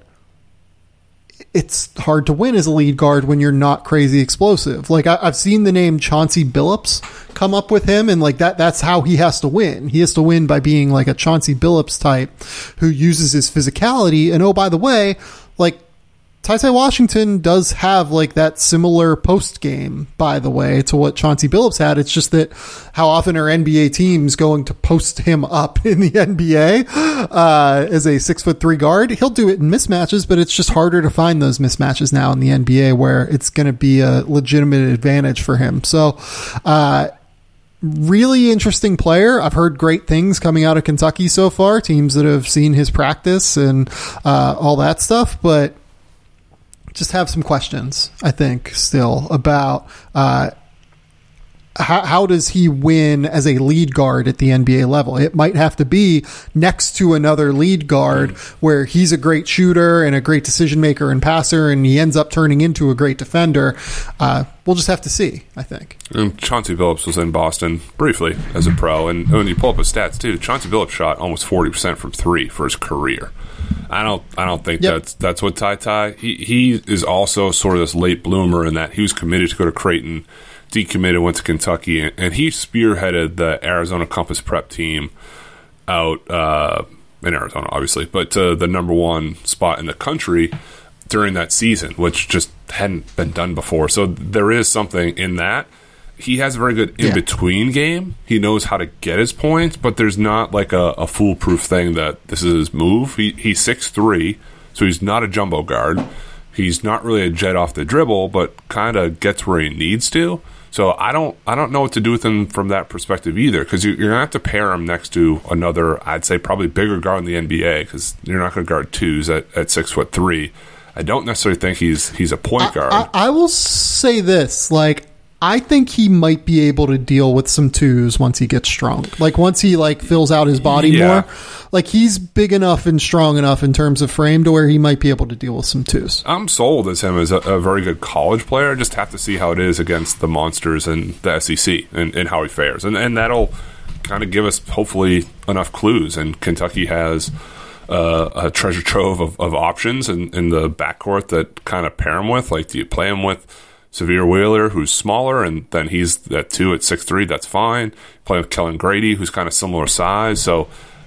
Speaker 1: it's hard to win as a lead guard when you're not crazy explosive. Like, I, I've seen the name Chauncey Billups come up with him, and like that, that's how he has to win. He has to win by being like a Chauncey Billups type who uses his physicality. And oh, by the way, like, Tai Tai Washington does have like that similar post game, by the way, to what Chauncey Billups had. It's just that how often are N B A teams going to post him up in the N B A uh, as a six foot three guard? He'll do it in mismatches, but it's just harder to find those mismatches now in the N B A where it's going to be a legitimate advantage for him. So, uh, really interesting player. I've heard great things coming out of Kentucky so far, teams that have seen his practice and uh, all that stuff, but just have some questions, I think, still about uh, how, how does he win as a lead guard at the N B A level? It might have to be next to another lead guard where he's a great shooter and a great decision maker and passer, and he ends up turning into a great defender. Uh, we'll just have to see, I think.
Speaker 2: And Chauncey Billups was in Boston briefly as a pro, and when you pull up his stats too, Chauncey Billups shot almost forty percent from three for his career. I don't. I don't think yep. that's that's what Tai Tai. He he is also sort of this late bloomer in that he was committed to go to Creighton, decommitted, went to Kentucky, and, and he spearheaded the Arizona Compass Prep team out uh, in Arizona, obviously, but to the number one spot in the country during that season, which just hadn't been done before. So there is something in that. He has a very good in-between yeah. game. He knows how to get his points, but there's not like a, a foolproof thing that this is his move. He, he's six three, so he's not a jumbo guard. He's not really a jet off the dribble, but kind of gets where he needs to. So I don't I don't know what to do with him from that perspective either, because you're going to have to pair him next to another, I'd say, probably bigger guard in the N B A, because you're not going to guard twos at, at six foot three. I don't necessarily think he's he's a point guard.
Speaker 1: I, I, I will say this, like, I think he might be able to deal with some twos once he gets strong. Like, once he, like, fills out his body yeah. more. Like, he's big enough and strong enough in terms of frame to where he might be able to deal with some twos.
Speaker 2: I'm sold as him as a, a very good college player. Just have to see how it is against the monsters in the S E C and, and how he fares. And, and that'll kind of give us, hopefully, enough clues. And Kentucky has uh, a treasure trove of, of options in, in the backcourt that kind of pair him with. Like, do you play him with Severe Wheeler, who's smaller, and then he's at two at six three, that's fine. Playing with Kellen Grady, who's kind of similar size. So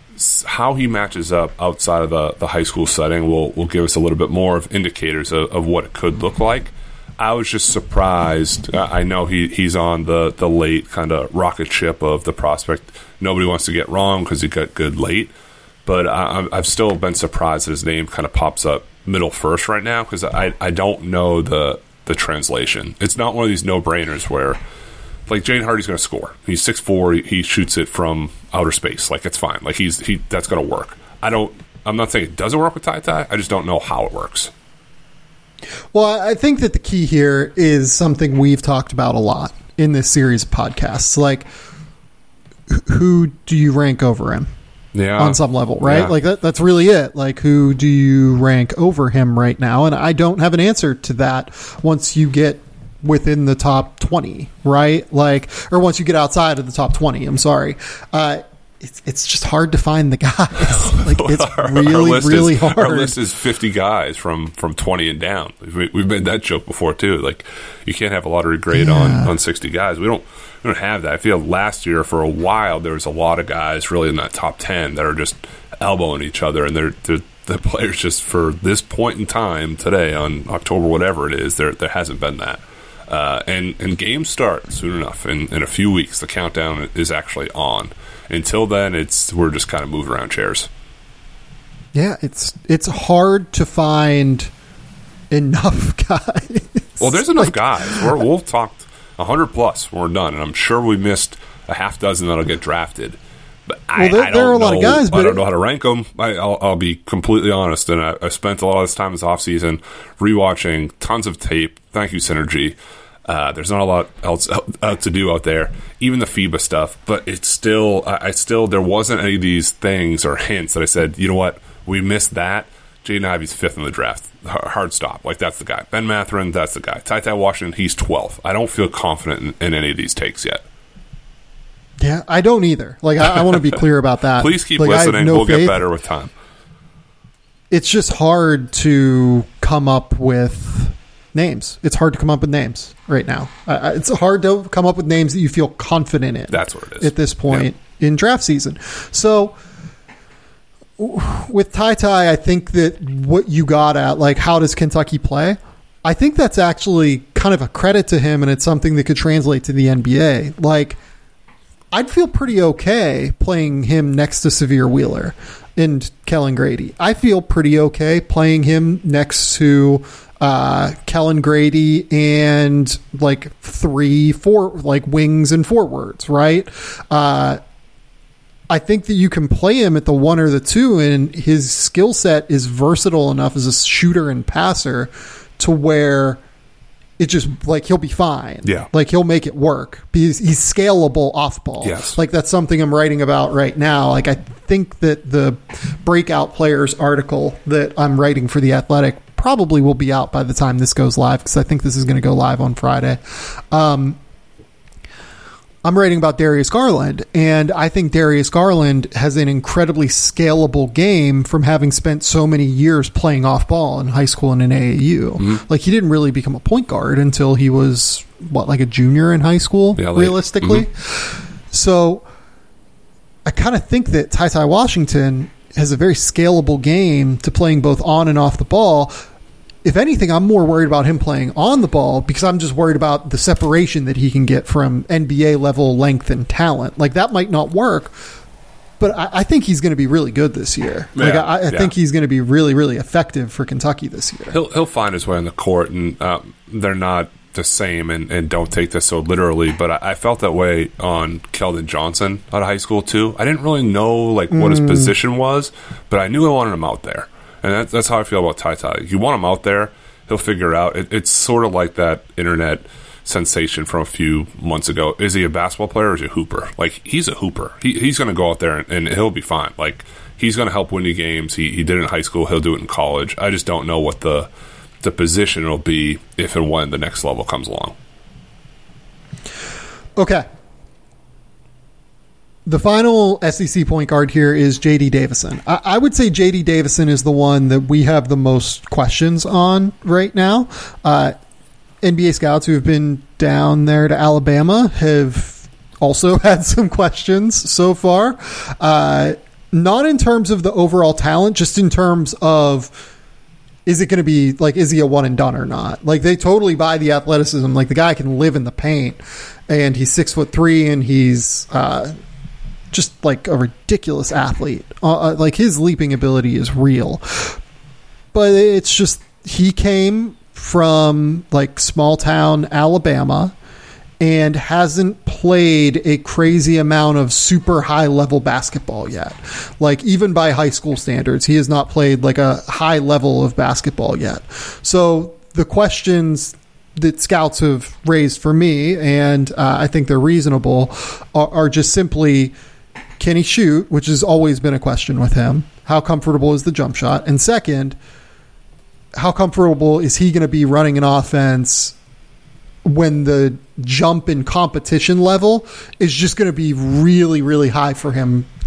Speaker 2: how he matches up outside of the, the high school setting will, will give us a little bit more of indicators of, of what it could look like. I was just surprised. I know he, he's on the, the late kind of rocket ship of the prospect. Nobody wants to get wrong because he got good late. But I, I've still been surprised that his name kind of pops up middle first right now, because I, I don't know the the translation. It's not one of these no-brainers where, like, Jane Hardy's going to score. He's six four, he, he shoots it from outer space. Like, it's fine. Like, he's he that's going to work. I don't, I'm not saying it doesn't work with Tai Tai. I just don't know how it works.
Speaker 1: Well, I think that the key here is something we've talked about a lot in this series of podcasts. Like, who do you rank over him?
Speaker 2: Yeah.
Speaker 1: On some level, right?
Speaker 2: Yeah.
Speaker 1: Like that, that's really it. Like, who do you rank over him right now? And I don't have an answer to that once you get within the top twenty, right? Like, or once you get outside of the top twenty, I'm sorry. Uh, it's it's just hard to find the guys. Like it's
Speaker 2: our,
Speaker 1: really
Speaker 2: our
Speaker 1: really
Speaker 2: is,
Speaker 1: hard.
Speaker 2: Our list is fifty guys from, from twenty and down. We, we've made that joke before too. Like you can't have a lottery grade yeah. on, on sixty guys. We don't we don't have that. I feel last year for a while there was a lot of guys really in that top ten that are just elbowing each other, and they're, they're the players just for this point in time today on October whatever it is. There there hasn't been that. Uh, and, and games start soon enough. In, in a few weeks, the countdown is actually on. Until then, it's we're just kind of moving around chairs.
Speaker 1: Yeah, it's it's hard to find enough guys.
Speaker 2: Well, there's enough
Speaker 1: like,
Speaker 2: guys. We're, we'll talk one hundred plus when we're done, and I'm sure we missed a half dozen that'll get drafted. But I,
Speaker 1: well, there,
Speaker 2: I don't
Speaker 1: there are a
Speaker 2: know,
Speaker 1: lot of guys, but
Speaker 2: I don't know how to rank them. I, I'll, I'll be completely honest, and I, I spent a lot of this time this offseason rewatching tons of tape. Thank you, Synergy. Uh, there's not a lot else out, out to do out there, even the FIBA stuff. But it's still, I, I still, there wasn't any of these things or hints that I said, you know what, we missed that. Jaden Ivey's fifth in the draft, hard stop. Like that's the guy. Ben Mathurin, that's the guy. Ty Ty Washington, he's twelfth. I don't feel confident in, in any of these takes yet.
Speaker 1: Yeah, I don't either. Like I, I want to be clear about that.
Speaker 2: Please keep
Speaker 1: like,
Speaker 2: listening.
Speaker 1: No
Speaker 2: we'll
Speaker 1: faith.
Speaker 2: get better with time.
Speaker 1: It's just hard to come up with names. It's hard to come up with names right now. Uh, it's hard to come up with names that you feel confident in.
Speaker 2: That's what it is.
Speaker 1: At this point yeah. in draft season. So with Ty Ty, I think that what you got at, like, how does Kentucky play? I think that's actually kind of a credit to him, and it's something that could translate to the N B A. Like, I'd feel pretty okay playing him next to Severe Wheeler and Kellen Grady. I feel pretty okay playing him next to uh, Kellen Grady and like three, four, like wings and forwards, right? Uh, I think that you can play him at the one or the two, and his skill set is versatile enough as a shooter and passer to where it just, like, he'll be fine.
Speaker 2: Yeah.
Speaker 1: Like, he'll make it work. Because he's scalable off ball.
Speaker 2: Yes.
Speaker 1: Like, that's something I'm writing about right now. Like, I think that the Breakout Players article that I'm writing for The Athletic probably will be out by the time this goes live, because I think this is going to go live on Friday. Um, I'm writing about Darius Garland, and I think Darius Garland has an incredibly scalable game from having spent so many years playing off ball in high school and in A A U. Mm-hmm. Like, he didn't really become a point guard until he was, what, like a junior in high school, yeah, realistically? Mm-hmm. So I kind of think that Ty Ty Washington has a very scalable game to playing both on and off the ball. If anything, I'm more worried about him playing on the ball because I'm just worried about the separation that he can get from N B A level length and talent. Like, that might not work, but I, I think he's going to be really good this year. Yeah, like, I, I yeah. think he's going to be really, really effective for Kentucky this year.
Speaker 2: He'll he'll find his way on the court, and uh, they're not the same, and, and don't take this so literally, but I, I felt that way on Keldon Johnson out of high school too. I didn't really know like what mm. his position was, but I knew I wanted him out there. And that, that's how I feel about Ty Ty. You want him out there, he'll figure it out. It, it's sort of like that internet sensation from a few months ago. Is he a basketball player or is he a hooper? Like, he's a hooper. He, he's going to go out there and, and he'll be fine. Like, he's going to help win you games. He, he did it in high school. He'll do it in college. I just don't know what the the position will be if and when the next level comes along.
Speaker 1: Okay. The final S E C point guard here is J D Davison. I, I would say J D Davison is the one that we have the most questions on right now. Uh, N B A scouts who have been down there to Alabama have also had some questions so far. Uh, not in terms of the overall talent, just in terms of, is it going to be, like, is he a one and done or not? Like, they totally buy the athleticism. Like, the guy can live in the paint, and he's six foot three, and he's uh, just like a ridiculous athlete. Uh, like, his leaping ability is real, but it's just, he came from like small town Alabama and hasn't played a crazy amount of super high level basketball yet. Like, even by high school standards, he has not played like a high level of basketball yet. So the questions that scouts have raised for me, and uh, I think they're reasonable, are, are just simply, can he shoot, which has always been a question with him. How comfortable is the jump shot? And second, how comfortable is he going to be running an offense when the jump in competition level is just going to be really, really high for him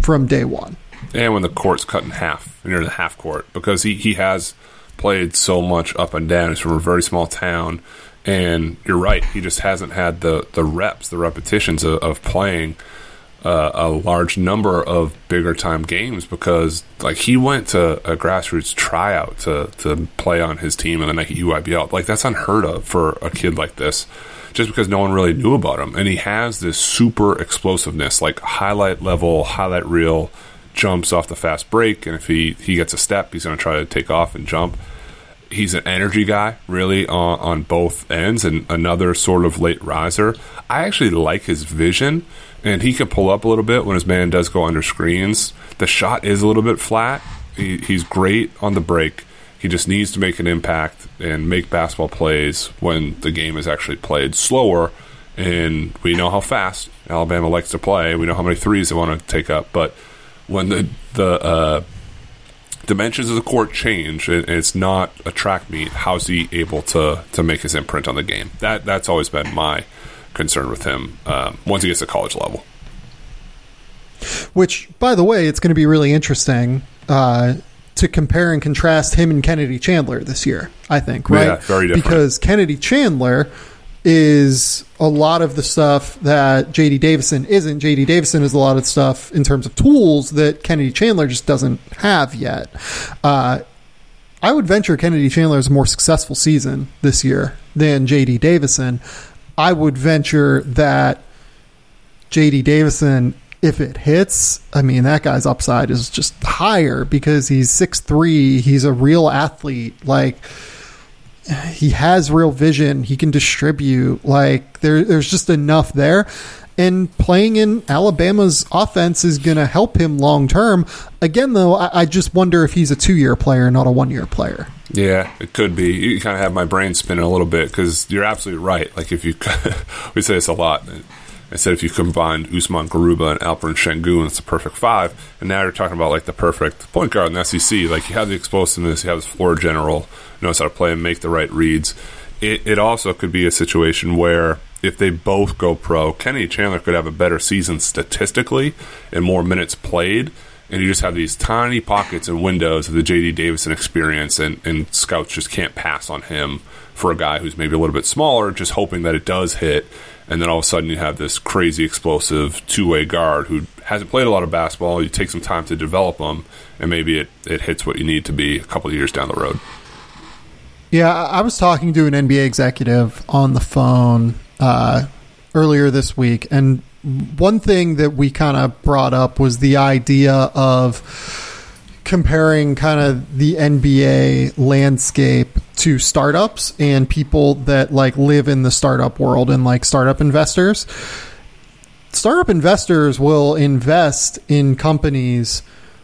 Speaker 1: from day one.
Speaker 2: And when the court's cut in half, and you're in the half court, because he, he has played so much up and down. He's from a very small town, and you're right, he just hasn't had the, the reps, the repetitions of, of playing uh, a large number of bigger time games, because like he went to a grassroots tryout to, to play on his team in the Nike U I B L. Like, that's unheard of for a kid like this, just because no one really knew about him. And he has this super explosiveness, like highlight level, highlight reel jumps off the fast break, and if he, he gets a step, he's going to try to take off and jump. He's an energy guy, really, on, on both ends, and another sort of late riser. I actually like his vision, and he can pull up a little bit when his man does go under screens. The shot is a little bit flat. He, he's great on the break. He just needs to make an impact and make basketball plays when the game is actually played slower. And we know how fast Alabama likes to play. We know how many threes they want to take up, but when the the uh, dimensions of the court change, and it's not a track meet, how's he able to to make his imprint on the game? That that's always been my concern with him um, once he gets to college level.
Speaker 1: Which, by the way, it's going to be really interesting uh, to compare and contrast him and Kennedy Chandler this year, I think, right?
Speaker 2: Yeah, very different.
Speaker 1: Because Kennedy Chandler is a lot of the stuff that J D Davison isn't. J D Davison is a lot of stuff in terms of tools that Kennedy Chandler just doesn't have yet. Uh, I would venture Kennedy Chandler has a more successful season this year than J D Davison. I would venture that J D Davison, if it hits, I mean, that guy's upside is just higher because he's six three. He's a real athlete. Like, he has real vision. He can distribute. Like, there, there's just enough there. And playing in Alabama's offense is going to help him long term. Again, though, I, I just wonder if he's a two-year player, not a one-year player.
Speaker 2: Yeah, it could be. You kind of have my brain spinning a little bit because you're absolutely right. Like, if you, we say this a lot. I said if you combine Usman Garuba and Alperen Sengun, it's the perfect five. And now you're talking about like the perfect point guard in the S E C. Like, you have the explosiveness, you have the floor general, knows how to play and make the right reads. It, it also could be a situation where if they both go pro, Kennedy Chandler could have a better season statistically and more minutes played. And you just have these tiny pockets and windows of the J D Davison experience, and, and scouts just can't pass on him for a guy who's maybe a little bit smaller, just hoping that it does hit. And then all of a sudden you have this crazy explosive two-way guard who hasn't played a lot of basketball. You take some time to develop him, and maybe it, it hits what you need to be a couple of years down the road.
Speaker 1: Yeah, I was talking to an N B A executive on the phone uh, earlier this week, and one thing that we kind of brought up was the idea of comparing kind of the N B A landscape to startups and people that like live in the startup world and like startup investors. Startup investors will invest in companies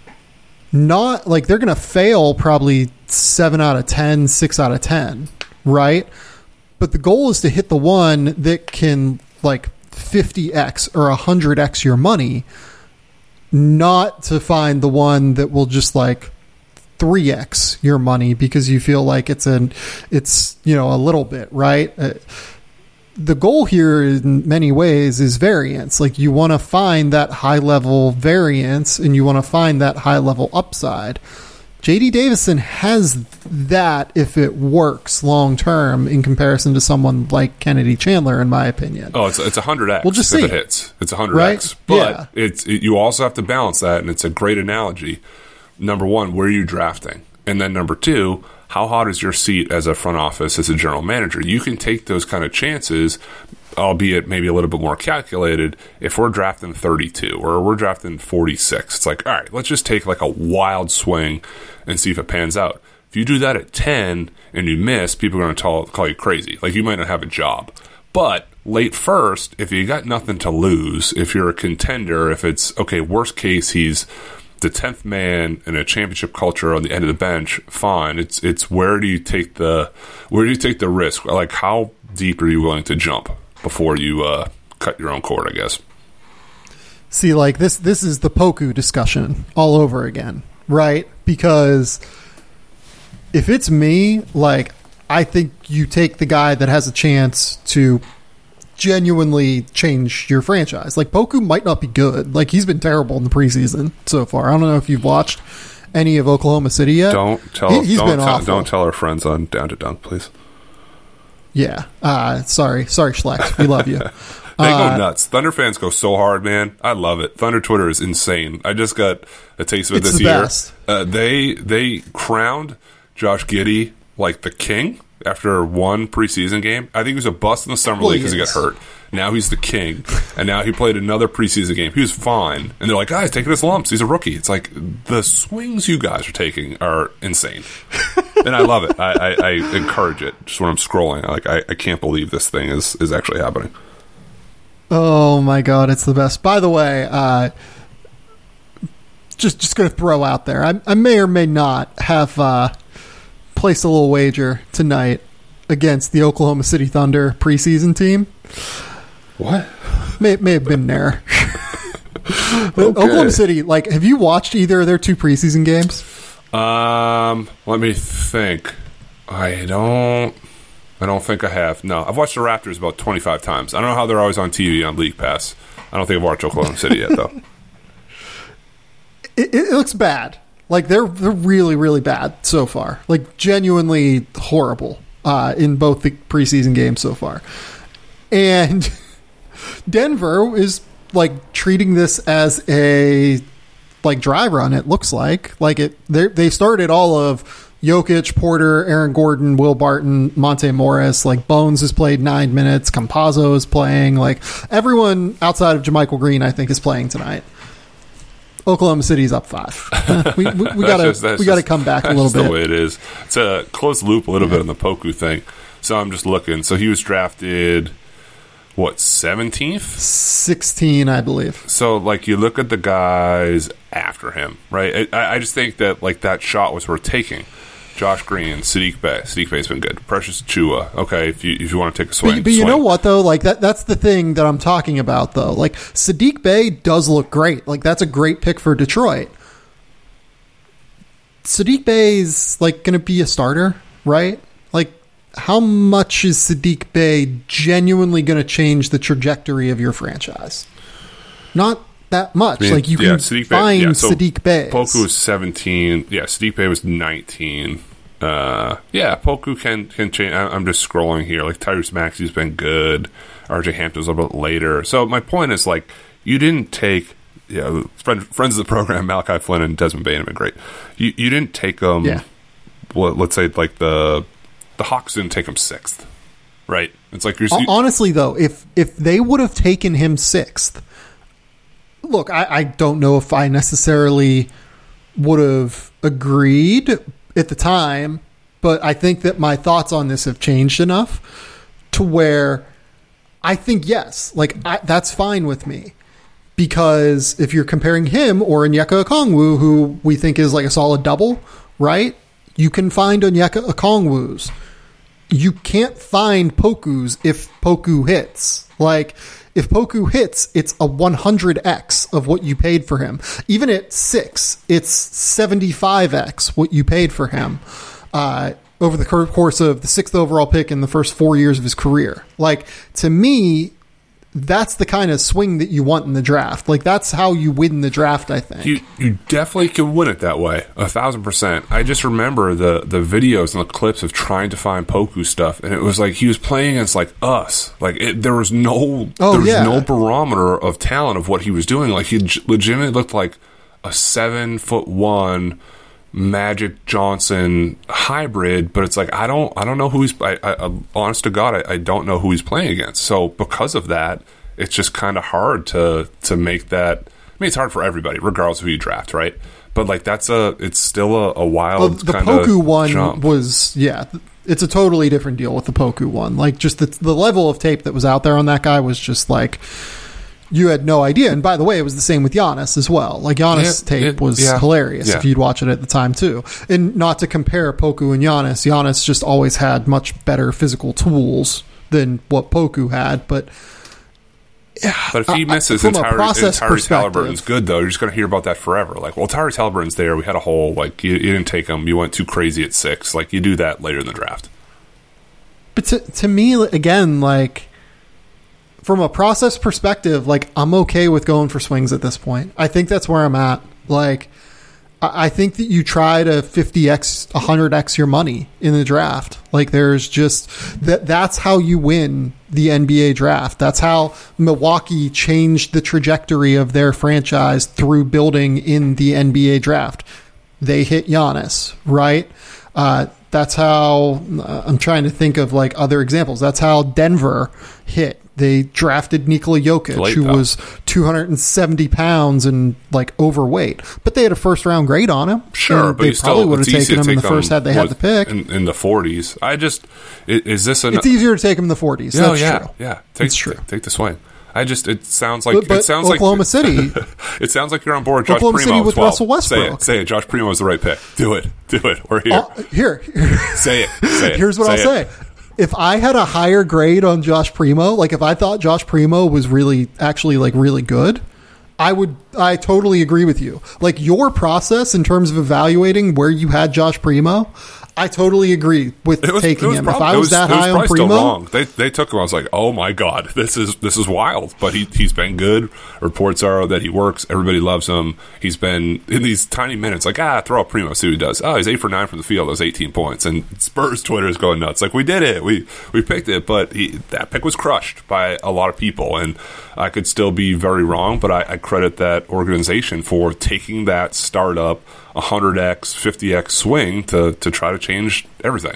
Speaker 1: not like they're going to fail probably seven out of ten, six out of ten, right? But the goal is to hit the one that can like fifty x or one hundred x your money, not to find the one that will just like three x your money because you feel like it's an it's you know a little bit, right? Uh, the goal here in many ways is variance. Like, you want to find that high level variance and you want to find that high level upside. J D Davison has that if it works long term in comparison to someone like Kennedy Chandler, in my opinion.
Speaker 2: Oh, it's it's one hundred x
Speaker 1: we'll just
Speaker 2: if
Speaker 1: see.
Speaker 2: it hits. It's one hundred x.
Speaker 1: Right?
Speaker 2: But
Speaker 1: yeah.
Speaker 2: it's it, you also have to balance that, and it's a great analogy. Number one, where are you drafting? And then number two, how hot is your seat as a front office, as a general manager? You can take those kind of chances, albeit maybe a little bit more calculated. If we're drafting thirty-two or we're drafting forty-six, it's like, all right, let's just take like a wild swing and see if it pans out. If you do that at ten and you miss, people are going to call, call you crazy. Like, you might not have a job. But late first, if you got nothing to lose, if you're a contender, if it's, okay, worst case, he's the tenth man in a championship culture on the end of the bench, fine. It's it's where do you take the where do you take the risk? Like, how deep are you willing to jump before you uh, cut your own cord, I guess?
Speaker 1: See, like this this is the Poku discussion all over again, right? Because if it's me, like, I think you take the guy that has a chance to genuinely change your franchise. Like, Poku might not be good. Like, he's been terrible in the preseason so far. I don't know if you've watched any of Oklahoma City yet.
Speaker 2: Don't tell.
Speaker 1: He, he's
Speaker 2: don't
Speaker 1: been
Speaker 2: tell,
Speaker 1: awful.
Speaker 2: Don't tell our friends on Down to Dunk, please.
Speaker 1: Yeah. Uh, sorry. Sorry, Schlecht. We love you.
Speaker 2: They go
Speaker 1: Uh,
Speaker 2: nuts. Thunder fans go so hard, man. I love it. Thunder Twitter is insane. I just got a taste of it
Speaker 1: It's
Speaker 2: this
Speaker 1: the
Speaker 2: year.
Speaker 1: best.
Speaker 2: Uh, they they crowned Josh Giddey like the king after one preseason game. I think he was a bust in the summer
Speaker 1: Well,
Speaker 2: league
Speaker 1: he
Speaker 2: because he got
Speaker 1: is.
Speaker 2: hurt. Now he's the king, and now he played another preseason game. He was fine, and they're like, "Guys, taking his lumps. He's a rookie." It's like the swings you guys are taking are insane, and I love it. I, I, I encourage it. Just when I'm scrolling, like I, I can't believe this thing is is actually happening.
Speaker 1: Oh my god, it's the best. By the way, uh, just just going to throw out there, I, I may or may not have uh, placed a little wager tonight against the Oklahoma City Thunder preseason team.
Speaker 2: What?
Speaker 1: May may have been there.
Speaker 2: Okay.
Speaker 1: Oklahoma City, like, have you watched either of their two preseason games?
Speaker 2: Um, let me think. I don't. I don't think I have. No, I've watched the Raptors about twenty-five times. I don't know how they're always on T V on League Pass. I don't think I've watched Oklahoma City yet, though.
Speaker 1: It, it looks bad. Like, they're they're really really bad so far. Like, genuinely horrible uh, in both the preseason games so far. And Denver is like treating this as a like dry run. It looks like like it. They started all of Jokic, Porter, Aaron Gordon, Will Barton, Monte Morris. Like, Bones has played nine minutes. Campazzo is playing. Like, everyone outside of JaMychal Green, I think, is playing tonight. Oklahoma City's up five. Uh, we we, we gotta
Speaker 2: just,
Speaker 1: we gotta
Speaker 2: just,
Speaker 1: come back a
Speaker 2: that's
Speaker 1: little
Speaker 2: just
Speaker 1: bit.
Speaker 2: the way it is. It's a close loop a little bit on the Poku thing. So I'm just looking. So he was drafted, what, seventeenth?
Speaker 1: Sixteen, I believe.
Speaker 2: So, like, you look at the guys after him, right? I, I just think that, like, that shot was worth taking. Josh Green, Sadiq Bey. Sadiq Bey's been good. Precious Achua. Okay, if you if you want to take a swing.
Speaker 1: But, but you
Speaker 2: swing.
Speaker 1: know what, though? Like, that that's the thing that I'm talking about, though. Like, Sadiq Bey does look great. Like, that's a great pick for Detroit. Sadiq Bey's, like, going to be a starter, right? Like, how much is Sadiq Bey genuinely going to change the trajectory of your franchise? Not that much.
Speaker 2: I mean,
Speaker 1: like, you
Speaker 2: yeah,
Speaker 1: can
Speaker 2: Sadiq
Speaker 1: find
Speaker 2: Bey, yeah, so
Speaker 1: Sadiq Bey.
Speaker 2: Poku was seventeen. Yeah, Sadiq Bey was nineteen. Uh, yeah, Poku can can change. I, I'm just scrolling here. Like, Tyrese Maxey's been good. R J Hampton's a little bit later. So my point is, like, you didn't take. You know, friend, friends of the program, Malachi Flynn and Desmond Bain have been great. You you didn't take them.
Speaker 1: Yeah.
Speaker 2: Well, let's say like the the Hawks didn't take him sixth, right? It's like you're you,
Speaker 1: honestly though, if if they would have taken him sixth. Look, I, I don't know if I necessarily would have agreed at the time, but I think that my thoughts on this have changed enough to where I think, yes, like I, that's fine with me. Because if you're comparing him or Onyeka Okongwu, who we think is like a solid double, right? You can find Onyeka Okongwu's. You can't find Poku's if Poku hits. Like, if Poku hits, it's a one hundred x of what you paid for him. Even at six, it's seventy-five x what you paid for him uh, over the course of the sixth overall pick in the first four years of his career. Like, to me, that's the kind of swing that you want in the draft. Like, that's how you win the draft, I think.
Speaker 2: You you definitely can win it that way, a thousand percent. I just remember the the videos and the clips of trying to find Poku stuff, and it was like he was playing against like us. Like it, there was no
Speaker 1: Oh,
Speaker 2: there was
Speaker 1: yeah.
Speaker 2: no barometer of talent of what he was doing. Like he legitimately looked like a seven foot one Magic Johnson hybrid, but it's like I don't I don't know who he's. I, I, honest to God, I, I don't know who he's playing against. So because of that, it's just kind of hard to to make that. I mean, it's hard for everybody, regardless of who you draft, right? But like that's a it's still a, a wild.
Speaker 1: Well, the
Speaker 2: kind
Speaker 1: Poku
Speaker 2: of
Speaker 1: one
Speaker 2: jump.
Speaker 1: was yeah. It's a totally different deal with the Poku one. Like, just the the level of tape that was out there on that guy was just like. You had no idea. And by the way, it was the same with Giannis as well. Like, Giannis'
Speaker 2: Yeah,
Speaker 1: tape
Speaker 2: it-
Speaker 1: was
Speaker 2: yeah,
Speaker 1: hilarious
Speaker 2: yeah.
Speaker 1: if you'd watch it at the time, too. And not to compare Poku and Giannis. Giannis just always had much better physical tools than what Poku had. But,
Speaker 2: But if he
Speaker 1: uh,
Speaker 2: misses,
Speaker 1: from
Speaker 2: and
Speaker 1: a
Speaker 2: Tyrese,
Speaker 1: process
Speaker 2: and Tyrese
Speaker 1: perspective-
Speaker 2: Halliburton's good, though, you're just going to hear about that forever. Like, well, Tyrese Halliburton's there. We had a whole, like, you, you didn't take him. You went too crazy at six. Like, you do that later in the draft.
Speaker 1: but to, to me, again, like, from a process perspective, like, I'm okay with going for swings at this point. I think that's where I'm at. Like, I think that you try to fifty x, one hundred x your money in the draft. Like, there's just that. That's how you win the N B A draft. That's how Milwaukee changed the trajectory of their franchise through building in the N B A draft. They hit Giannis, right? Uh, that's how uh, I'm trying to think of like other examples. That's how Denver hit. They drafted Nikola Jokic,
Speaker 2: Late,
Speaker 1: who
Speaker 2: though.
Speaker 1: was two hundred seventy pounds and like overweight, but they had a first round grade on him.
Speaker 2: Sure,
Speaker 1: and
Speaker 2: but
Speaker 1: they
Speaker 2: you
Speaker 1: probably
Speaker 2: still,
Speaker 1: would have
Speaker 2: it's easy
Speaker 1: taken
Speaker 2: to
Speaker 1: him in the
Speaker 2: take
Speaker 1: first
Speaker 2: them,
Speaker 1: had they had the
Speaker 2: what,
Speaker 1: pick.
Speaker 2: in, in the forties. I just is, is this an?
Speaker 1: It's easier to take him in the forties.
Speaker 2: No,
Speaker 1: That's
Speaker 2: yeah,
Speaker 1: true.
Speaker 2: yeah. Take,
Speaker 1: It's true.
Speaker 2: Take, take the swing. I just it sounds like
Speaker 1: But, but
Speaker 2: it sounds
Speaker 1: Oklahoma
Speaker 2: like
Speaker 1: City,
Speaker 2: it sounds like you're on board. Josh
Speaker 1: Oklahoma
Speaker 2: Primo
Speaker 1: City
Speaker 2: as
Speaker 1: with
Speaker 2: well.
Speaker 1: Russell
Speaker 2: Say
Speaker 1: Westbrook.
Speaker 2: it. Say it. Josh Primo is the right pick. Do it. Do it. We're here.
Speaker 1: uh, here,
Speaker 2: say it. Say it.
Speaker 1: here's what
Speaker 2: say
Speaker 1: I'll
Speaker 2: it.
Speaker 1: say. If I had a higher grade on Josh Primo, like if I thought Josh Primo was really, actually like really good, I would, I totally agree with you. Like your process in terms of evaluating where you had Josh Primo, I totally agree with
Speaker 2: It was,
Speaker 1: taking
Speaker 2: it was
Speaker 1: him.
Speaker 2: prob-
Speaker 1: If I
Speaker 2: it
Speaker 1: was, that
Speaker 2: it was
Speaker 1: high on
Speaker 2: probably
Speaker 1: Primo,
Speaker 2: still wrong. They they took him. I was like, oh my god, this is this is wild. But he he's been good. Reports are that he works. Everybody loves him. He's been in these tiny minutes. Like ah, throw up Primo, see what he does. Oh, he's eight for nine from the field. Those eighteen points. And Spurs Twitter is going nuts. Like we did it. We we picked it. But he, that pick was crushed by a lot of people. And I could still be very wrong. But I, I credit that organization for taking that startup one hundred x, fifty x swing to to try to change everything.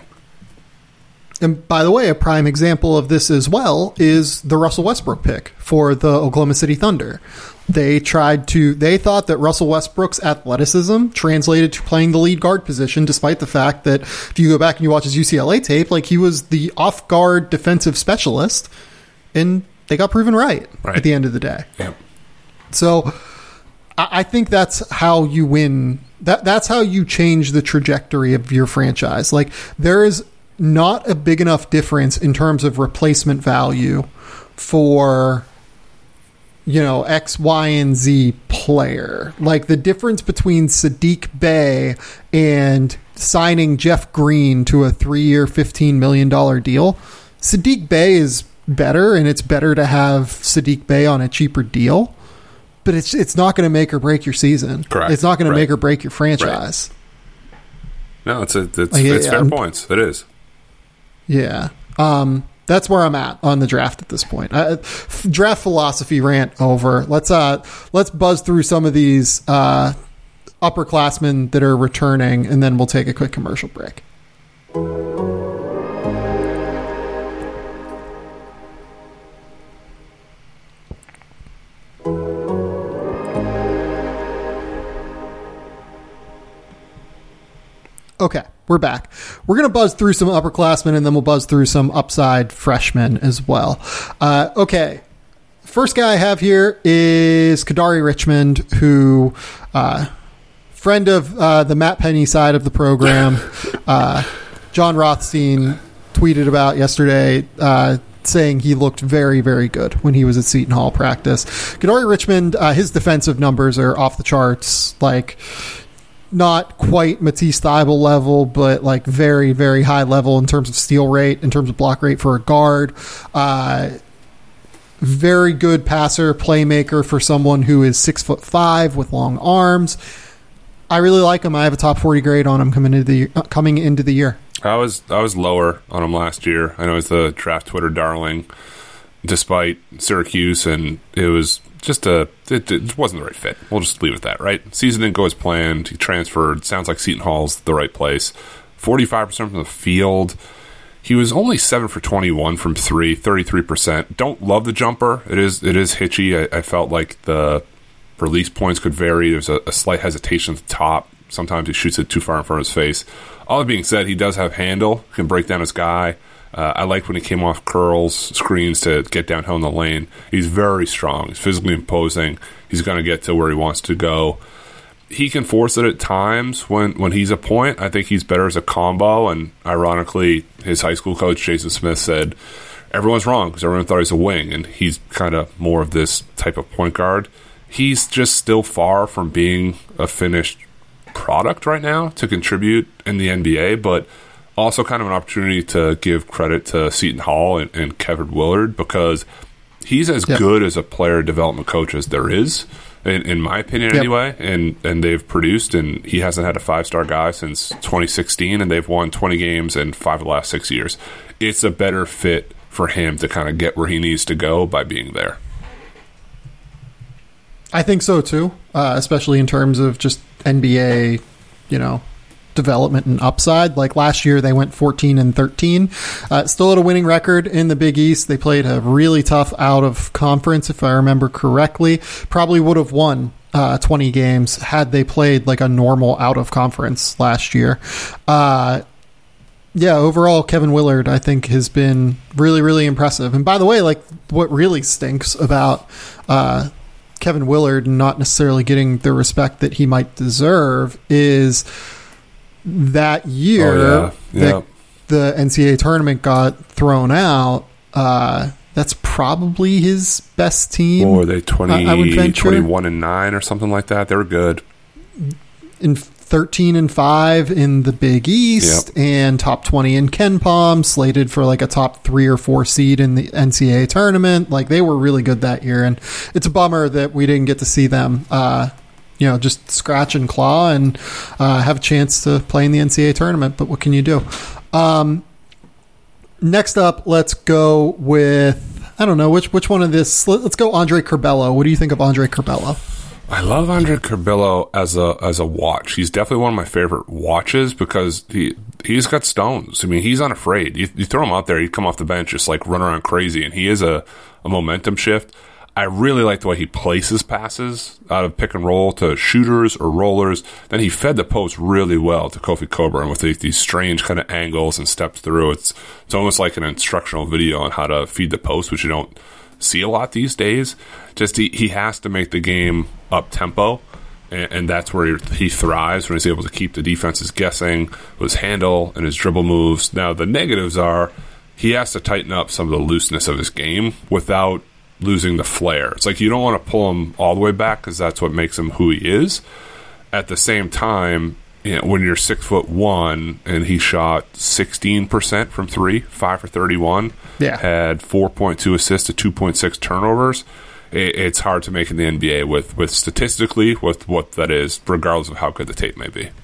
Speaker 1: and by the way, a prime example of this as well is the Russell Westbrook pick for the Oklahoma City Thunder. They tried to, they thought that Russell Westbrook's athleticism translated to playing the lead guard position, despite the fact that if you go back and you watch his U C L A tape, like he was the off guard defensive specialist, and they got proven right,
Speaker 2: Right.
Speaker 1: at the end of the day.
Speaker 2: Yep.
Speaker 1: So I I think that's how you win. That that's how you change the trajectory of your franchise. Like there is not a big enough difference in terms of replacement value for, you know, X, Y, and Z player. Like the difference between Sadiq Bey and signing Jeff Green to a three-year, fifteen million dollars deal. Sadiq Bey is better, and it's better to have Sadiq Bey on a cheaper deal. But it's it's not going to make or break your season.
Speaker 2: Correct.
Speaker 1: It's not going
Speaker 2: Right.
Speaker 1: to make or break your franchise.
Speaker 2: No, it's a, it's,
Speaker 1: Like, yeah,
Speaker 2: it's fair
Speaker 1: I'm-
Speaker 2: points. It is.
Speaker 1: Yeah. Um, that's where I'm at on the draft at this point. I, f- draft philosophy rant over. Let's uh let's buzz through some of these uh, upperclassmen that are returning, and then we'll take a quick commercial break. Okay, we're back. We're going to buzz through some upperclassmen, and then we'll buzz through some upside freshmen as well. Uh, okay, first guy I have here is Kadari Richmond, who, uh, friend of uh, the Matt Penny side of the program, uh, John Rothstein tweeted about yesterday, uh, saying he looked very, very good when he was at Seton Hall practice. Kadari Richmond, uh, his defensive numbers are off the charts, like not quite Matisse Thybulle level, but like very, very high level in terms of steal rate, in terms of block rate for a guard. Uh, very good passer, playmaker for someone who is six foot five with long arms. I really like him. I have a top forty grade on him coming into the uh, coming into the year.
Speaker 2: I was I was lower on him last year. I know he's the draft Twitter darling, despite Syracuse, and it was just a it, it wasn't the right fit. We'll just leave it at that, right? Season didn't go as planned. He transferred. Sounds like Seton Hall's the right place. forty-five percent from the field. He was only seven for twenty-one from three, thirty-three percent. Don't love the jumper. It is it is hitchy. I, I felt like the release points could vary. There's a, a slight hesitation at the top. Sometimes he shoots it too far in front of his face. All that being said, he does have handle. Can break down his guy. Uh, I liked when he came off curls, screens to get downhill in the lane. He's very strong. He's physically imposing. He's going to get to where he wants to go. He can force it at times when, when he's a point. I think he's better as a combo. And ironically, his high school coach, Jason Smith, said everyone's wrong because everyone thought he was a wing. And he's kind of more of this type of point guard. He's just still far from being a finished product right now to contribute in the N B A, but also kind of an opportunity to give credit to Seton Hall and, and Kevin Willard, because he's as
Speaker 1: yep.
Speaker 2: good as a player development coach as there is, in, in my opinion,
Speaker 1: yep.
Speaker 2: anyway. And and they've produced, and he hasn't had a five star guy since twenty sixteen, and they've won twenty games in five of the last six years. It's a better fit for him to kind of get where he needs to go by being there.
Speaker 1: I think so too, uh, especially in terms of just N B A, you know, development and upside. Like last year, they went fourteen and thirteen, uh, still at a winning record in the Big East. They played a really tough out of conference, if I remember correctly. Probably would have won uh, twenty games had they played like a normal out of conference last year. Uh, yeah, overall, Kevin Willard, I think, has been really, really impressive. And by the way, like what really stinks about uh, Kevin Willard not necessarily getting the respect that he might deserve is that year
Speaker 2: oh, yeah. Yeah.
Speaker 1: that the N C double A tournament got thrown out. Uh, that's probably his best team.
Speaker 2: Or were they twenty,
Speaker 1: I would venture.
Speaker 2: twenty-one and nine or something like that? They were good.
Speaker 1: In thirteen and five in the Big East,
Speaker 2: yep.
Speaker 1: and top twenty in Ken Pom, slated for like a top three or four seed in the N C double A tournament. Like they were really good that year, and it's a bummer that we didn't get to see them uh, you know, just scratch and claw and uh, have a chance to play in the N C double A tournament. But what can you do? Um, next up, let's go with, I don't know, which which one of this? Let's go Andre Curbelo. What do you think of Andre Curbelo?
Speaker 2: I love Andre Curbelo as a as a watch. He's definitely one of my favorite watches because he he's got stones. I mean, he's unafraid. You, you throw him out there, he'd come off the bench, just like run around crazy, and he is a, a momentum shift. I really like the way he places passes out of pick and roll to shooters or rollers. Then he fed the post really well to Kofi Cockburn with these, these strange kind of angles and steps through. It's it's almost like an instructional video on how to feed the post, which you don't see a lot these days. Just he, he has to make the game up tempo, and, and that's where he, he thrives, when he's able to keep the defenses guessing with his handle and his dribble moves. Now the negatives are he has to tighten up some of the looseness of his game without losing the flair. It's like you don't want to pull him all the way back because that's what makes him who he is. At the same time, you know, when you're six foot one and he shot sixteen percent from three, five for thirty-one,
Speaker 1: yeah,
Speaker 2: had four point two assists to two point six turnovers. It, it's hard to make in the N B A with, with statistically with what that is, regardless of how good the tape may be.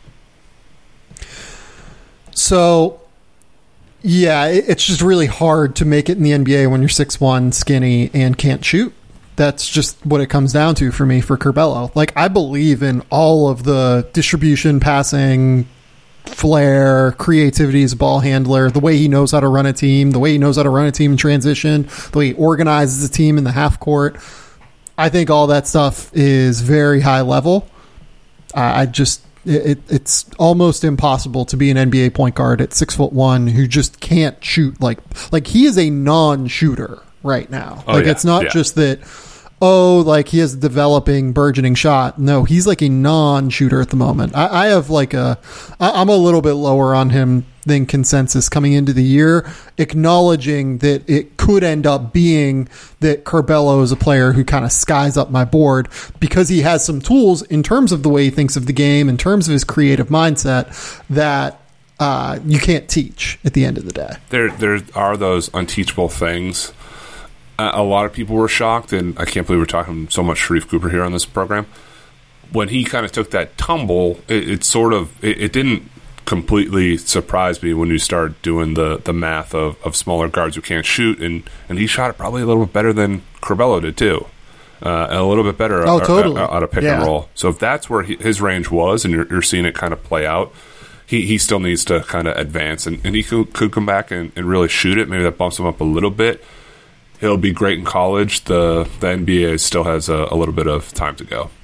Speaker 1: So, yeah, it's just really hard to make it in the N B A when you're six one, skinny, and can't shoot. That's just what it comes down to for me for Curbelo. Like, I believe in all of the distribution, passing, flair, creativity as a ball handler, the way he knows how to run a team, the way he knows how to run a team in transition, the way he organizes a team in the half court. I think all that stuff is very high level. I just... It, it's almost impossible to be an N B A point guard at six foot one who just can't shoot. Like, like he is a non-shooter right now.
Speaker 2: Oh,
Speaker 1: like
Speaker 2: yeah,
Speaker 1: it's not
Speaker 2: yeah.
Speaker 1: just that, oh, like he has a developing, burgeoning shot. No, he's like a non-shooter at the moment. I, I have like a, I, I'm a little bit lower on him than consensus coming into the year, acknowledging that it could end up being that Curbelo is a player who kind of skies up my board because he has some tools in terms of the way he thinks of the game, in terms of his creative mindset, that uh, you can't teach at the end of the day.
Speaker 2: There, there are those unteachable things. Uh, a lot of people were shocked, and I can't believe we're talking so much Sharife Cooper here on this program. When he kind of took that tumble, it, it sort of, it, it didn't completely surprised me when you start doing the, the math of, of smaller guards who can't shoot, and, and he shot it probably a little bit better than Curbelo did too, uh, and a little bit better
Speaker 1: oh,
Speaker 2: out,
Speaker 1: totally.
Speaker 2: out, out of pick
Speaker 1: yeah.
Speaker 2: and roll. So if that's where he, his range was, and you're, you're seeing it kind of play out, he, he still needs to kind of advance, and, and he could, could come back and, and really shoot it. Maybe that bumps him up a little bit. He'll be great in college. The, the N B A still has a, a little bit of time to go.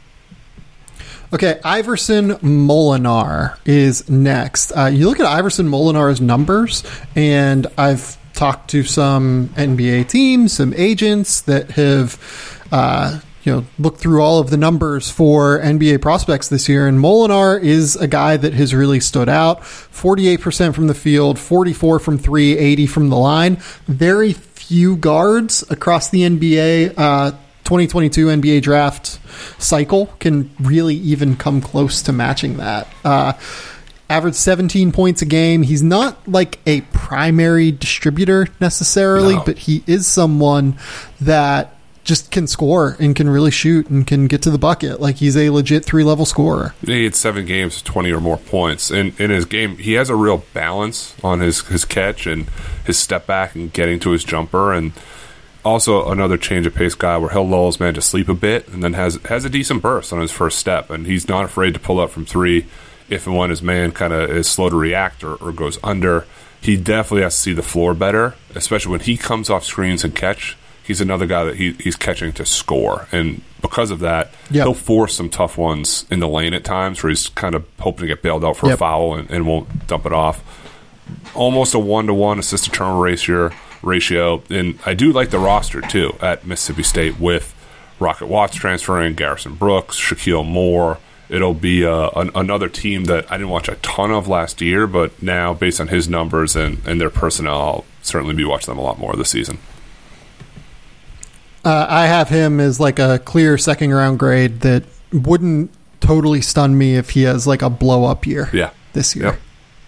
Speaker 1: Okay, Iverson Molinar is next. Uh, you look at Iverson Molinar's numbers, and I've talked to some N B A teams, some agents that have uh, you know looked through all of the numbers for N B A prospects this year, and Molinar is a guy that has really stood out. forty-eight percent from the field, forty-four from three, eighty from the line. Very few guards across the N B A uh twenty twenty-two N B A draft cycle can really even come close to matching that. Uh, averaged seventeen points a game. He's not like a primary distributor necessarily,
Speaker 2: No.
Speaker 1: but he is someone that just can score and can really shoot and can get to the bucket. Like, he's a legit three-level scorer.
Speaker 2: He had seven games, twenty or more points. And in his game, he has a real balance on his, his catch and his step back and getting to his jumper. And also another change of pace guy where he'll lull his man to sleep a bit and then has has a decent burst on his first step. And he's not afraid to pull up from three if and when his man kind of is slow to react or, or goes under. He definitely has to see the floor better, especially when he comes off screens and catch. He's another guy that he, he's catching to score. And because of that,
Speaker 1: yep.
Speaker 2: he'll force some tough ones in the lane at times where he's kind of hoping to get bailed out for
Speaker 1: yep.
Speaker 2: a foul and, and won't dump it off. Almost a one-to-one assist-to-turnover ratio. ratio. And I do like the roster, too, at Mississippi State with Rocket Watts transferring, Garrison Brooks, Shaquille Moore. It'll be uh, an, another team that I didn't watch a ton of last year, but now, based on his numbers and, and their personnel, I'll certainly be watching them a lot more this season.
Speaker 1: Uh, I have him as like a clear second round grade that wouldn't totally stun me if he has like a blow up year
Speaker 2: yeah.
Speaker 1: this year.
Speaker 2: Yep.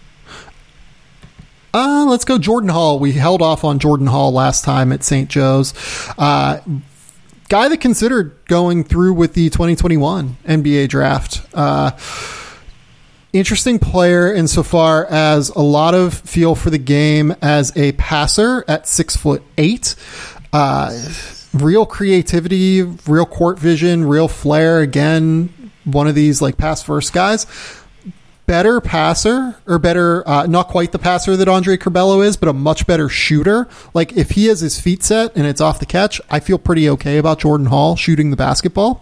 Speaker 1: Uh, let's go Jordan Hall. We held off on Jordan Hall last time at Saint Joe's. Uh, guy that considered going through with the twenty twenty-one N B A draft. Uh, interesting player insofar as a lot of feel for the game as a passer at six foot eight. Uh, real creativity, real court vision, real flair. Again, one of these like pass first guys. Better passer, or better, uh, not quite the passer that Andre Curbelo is, but a much better shooter. Like, if he has his feet set and it's off the catch, I feel pretty okay about Jordan Hall shooting the basketball.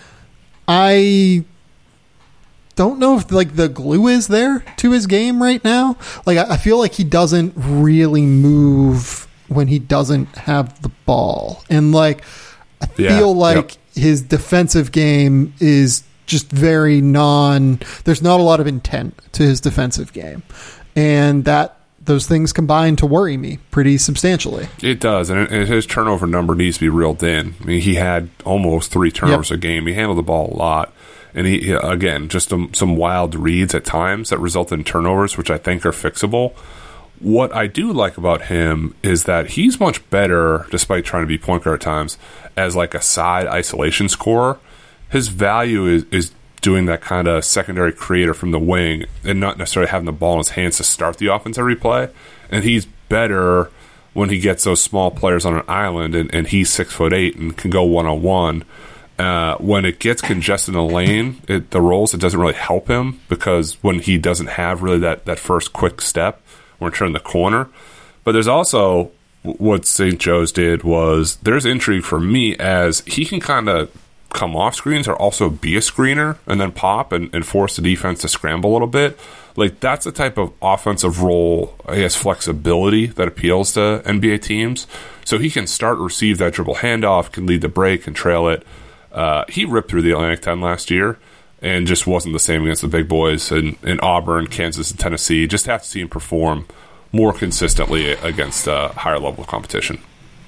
Speaker 1: I don't know if like the glue is there to his game right now. Like, I, I feel like he doesn't really move when he doesn't have the ball. And like, I
Speaker 2: Yeah,
Speaker 1: feel like
Speaker 2: yep.
Speaker 1: his defensive game is just very non, there's not a lot of intent to his defensive game. And that, those things combine to worry me pretty substantially.
Speaker 2: It does, and his turnover number needs to be reeled in. I mean, he had almost three turnovers yep. a game. He handled the ball a lot. And he, again, just some, some wild reads at times that result in turnovers, which I think are fixable. What I do like about him is that he's much better, despite trying to be point guard at times, as like a side isolation scorer. His value is, is doing that kind of secondary creator from the wing and not necessarily having the ball in his hands to start the offense every play. And he's better when he gets those small players on an island and, and he's six foot eight and can go one-on-one. Uh, when it gets congested in the lane, it, the rolls, it doesn't really help him because when he doesn't have really that, that first quick step, when turning the corner. But there's also what Saint Joe's did was there's intrigue for me as he can kind of come off screens or also be a screener and then pop and, and force the defense to scramble a little bit. Like, that's the type of offensive role, I guess, flexibility that appeals to N B A teams. So he can start, receive that dribble handoff, can lead the break and trail it. Uh, he ripped through the Atlantic ten last year and just wasn't the same against the big boys in, in Auburn, Kansas, and Tennessee. Just have to see him perform more consistently against a higher level of competition.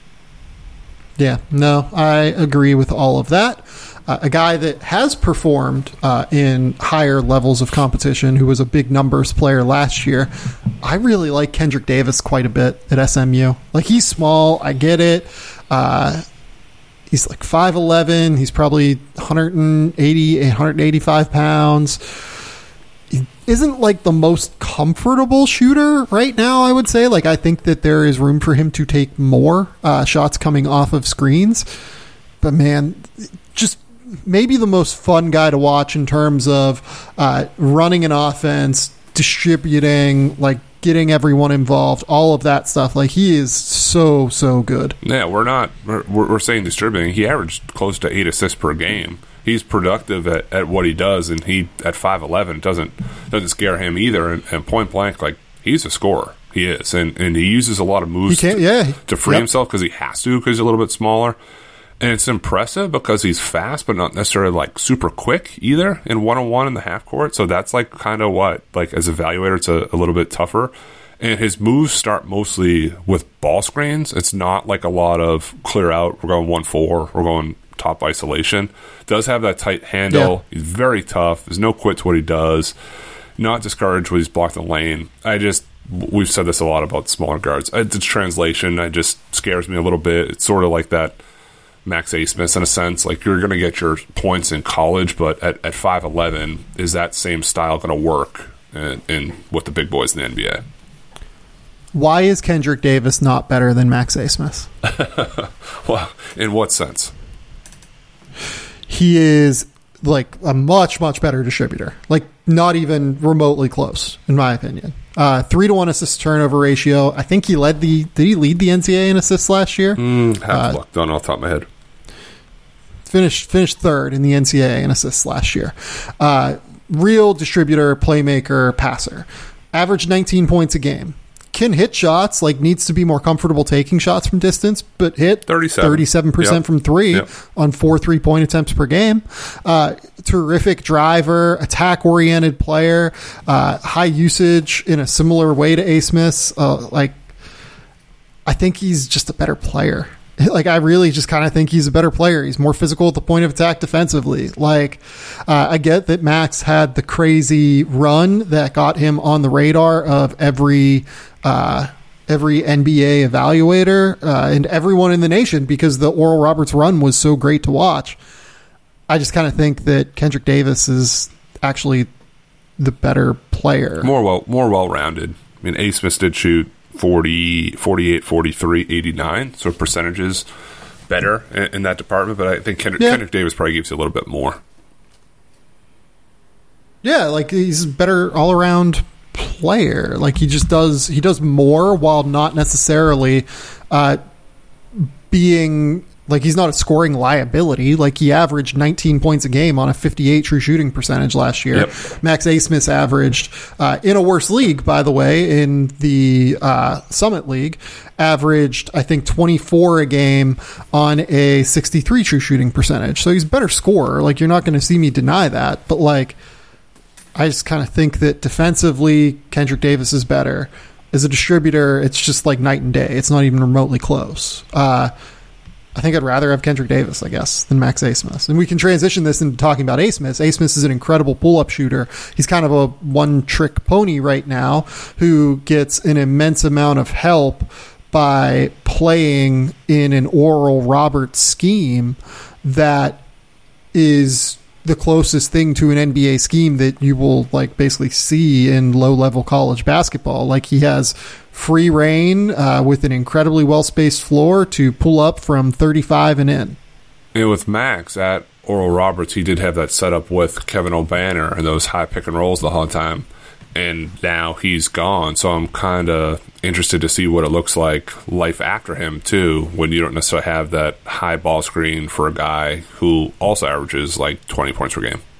Speaker 1: Yeah, no, I agree with all of that. Uh, a guy that has performed uh, in higher levels of competition, who was a big numbers player last year, I really like Kendrick Davis quite a bit at S M U. Like, he's small, I get it. Uh, he's like five eleven. He's probably one eighty, one eighty-five pounds. He isn't like the most comfortable shooter right now, I would say. Like, I think that there is room for him to take more uh, shots coming off of screens. But man, just maybe the most fun guy to watch in terms of uh, running an offense, distributing, like getting everyone involved, all of that stuff. Like, he is so, so good.
Speaker 2: Yeah, we're not, we're, we're saying distributing. He averaged close to eight assists per game. He's productive at, at what he does, and he at five eleven doesn't doesn't scare him either. And, and point blank, like, he's a scorer. He is, and and he uses a lot of moves
Speaker 1: to, yeah.
Speaker 2: to free
Speaker 1: yep.
Speaker 2: himself because he has to because he's a little bit smaller. And it's impressive because he's fast, but not necessarily like super quick either in one on one in the half court. So that's like kind of what, like, as evaluator, it's a, a little bit tougher. And his moves start mostly with ball screens. It's not like a lot of clear out. We're going one four. We're going top isolation. Does have that tight handle. Yeah. He's very tough. There's no quit to what he does. not discouraged when he's blocked the lane. I just, we've said this a lot about smaller guards. It's translation. It just scares me a little bit. It's sort of like that Max Abmas in a sense. Like, you're going to get your points in college, but at, at five eleven, is that same style going to work in, in with the big boys in the N B A?
Speaker 1: Why is Kendrick Davis not better than Max Abmas?
Speaker 2: Well, in what sense?
Speaker 1: He is like a much, much better distributor. Like, not even remotely close, in my opinion. Uh, three to one assist turnover ratio. I think he led the. Did he lead the N C double A in assists last year?
Speaker 2: Mm, half uh, luck. Don't know off the top of my head.
Speaker 1: Finished finished third in the N C double A in assists last year. Uh, real distributor, playmaker, passer. Averaged nineteen points a game. Can hit shots, like needs to be more comfortable taking shots from distance, but hit thirty-seven percent yep. from three yep. on four three-point attempts per game. Uh, terrific driver, attack-oriented player, uh, high usage in a similar way to Abmas. Uh, like, I think he's just a better player. Like, I really just kind of think he's a better player. He's more physical at the point of attack defensively. Like, uh, I get that Max had the crazy run that got him on the radar of every uh, every N B A evaluator uh, and everyone in the nation because the Oral Roberts run was so great to watch. I just kind of think that Kendrick Davis is actually the better player.
Speaker 2: More well, more well-rounded. I mean, Abmas did shoot forty, forty-eight, forty-three, eighty-nine, so percentages better in, in that department, but I think Kendrick, yeah. Kendrick Davis probably gives you a little bit more.
Speaker 1: Yeah, like he's a better all-around player. Like he just does, he does more while not necessarily uh, being, like he's not a scoring liability. Like he averaged nineteen points a game on a fifty-eight true shooting percentage last year. Yep. Max Abmas averaged, uh, in a worse league, by the way, in the uh, Summit League, averaged, I think, twenty-four a game on a sixty-three true shooting percentage. So he's a better scorer. Like, you're not going to see me deny that. But, like, I just kind of think that defensively, Kendrick Davis is better. As a distributor, it's just like night and day. It's not even remotely close. Uh, I think I'd rather have Kendrick Davis, I guess, than Max Abmas. And we can transition this into talking about Abmas. Abmas is an incredible pull-up shooter. He's kind of a one-trick pony right now who gets an immense amount of help by playing in an Oral Roberts scheme that is the closest thing to an N B A scheme that you will like basically see in low-level college basketball. Like, he has free reign uh, with an incredibly well-spaced floor to pull up from thirty-five and in.
Speaker 2: And with Max at Oral Roberts, he did have that setup with Kevin O'Banner and those high pick and rolls the whole time. And now he's gone, so I'm kind of interested to see what it looks like life after him, too, when you don't necessarily have that high ball screen for a guy who also averages like twenty points per game.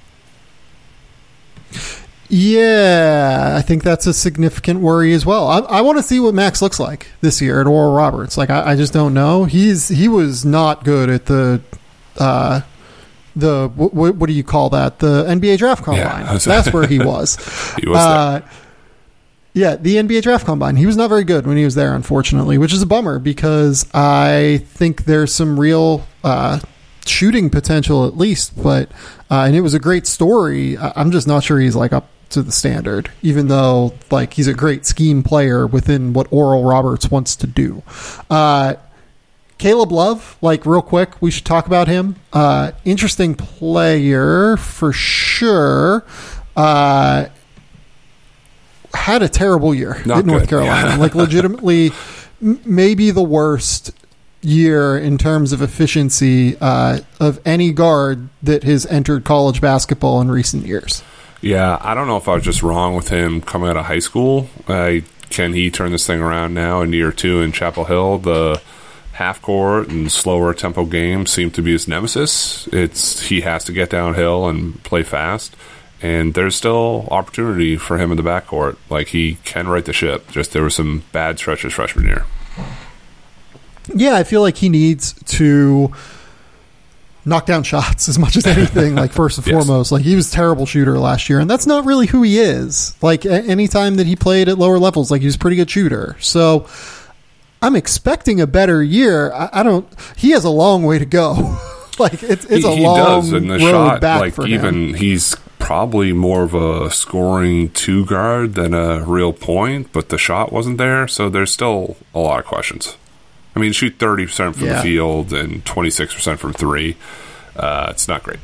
Speaker 1: Yeah, I think that's a significant worry as well. I, I want to see what Max looks like this year at Oral Roberts. Like, I, I just don't know. He's he was not good at the uh, the what, what do you call that? The N B A draft combine. Yeah, that's where he was.
Speaker 2: he was
Speaker 1: uh,
Speaker 2: there.
Speaker 1: Yeah, the N B A draft combine. He was not very good when he was there, unfortunately, which is a bummer because I think there's some real uh, shooting potential at least. But uh, and it was a great story. I'm just not sure he's like up to the standard, even though like he's a great scheme player within what Oral Roberts wants to do. Uh, Caleb Love, like real quick, we should talk about him. Uh, interesting player for sure. Uh, had a terrible year
Speaker 2: Not
Speaker 1: at North
Speaker 2: good.
Speaker 1: Carolina.
Speaker 2: Yeah.
Speaker 1: Like legitimately m- maybe the worst year in terms of efficiency uh, of any guard that has entered college basketball in recent years.
Speaker 2: Yeah, I don't know if I was just wrong with him coming out of high school. Uh, can he turn this thing around now in year two in Chapel Hill? The half court and slower tempo games seem to be his nemesis. It's he has to get downhill and play fast, and there's still opportunity for him in the backcourt. Like, he can right the ship. Just there were some bad stretches freshman year.
Speaker 1: Yeah, I feel like he needs to knock down shots as much as anything, like first and yes. foremost. Like, he was a terrible shooter last year, and that's not really who he is. Like, any time that he played at lower levels, like, he was a pretty good shooter. So I'm expecting a better year. I, I don't he has a long way to go. Like, it's it's
Speaker 2: he,
Speaker 1: a
Speaker 2: he
Speaker 1: long
Speaker 2: does, and the
Speaker 1: road
Speaker 2: shot,
Speaker 1: back
Speaker 2: like,
Speaker 1: for
Speaker 2: even
Speaker 1: him.
Speaker 2: he's probably more of a scoring two guard than a real point, but the shot wasn't there, so there's still a lot of questions. I mean, shoot thirty percent from yeah. the field and twenty-six percent from three. Uh, it's not great.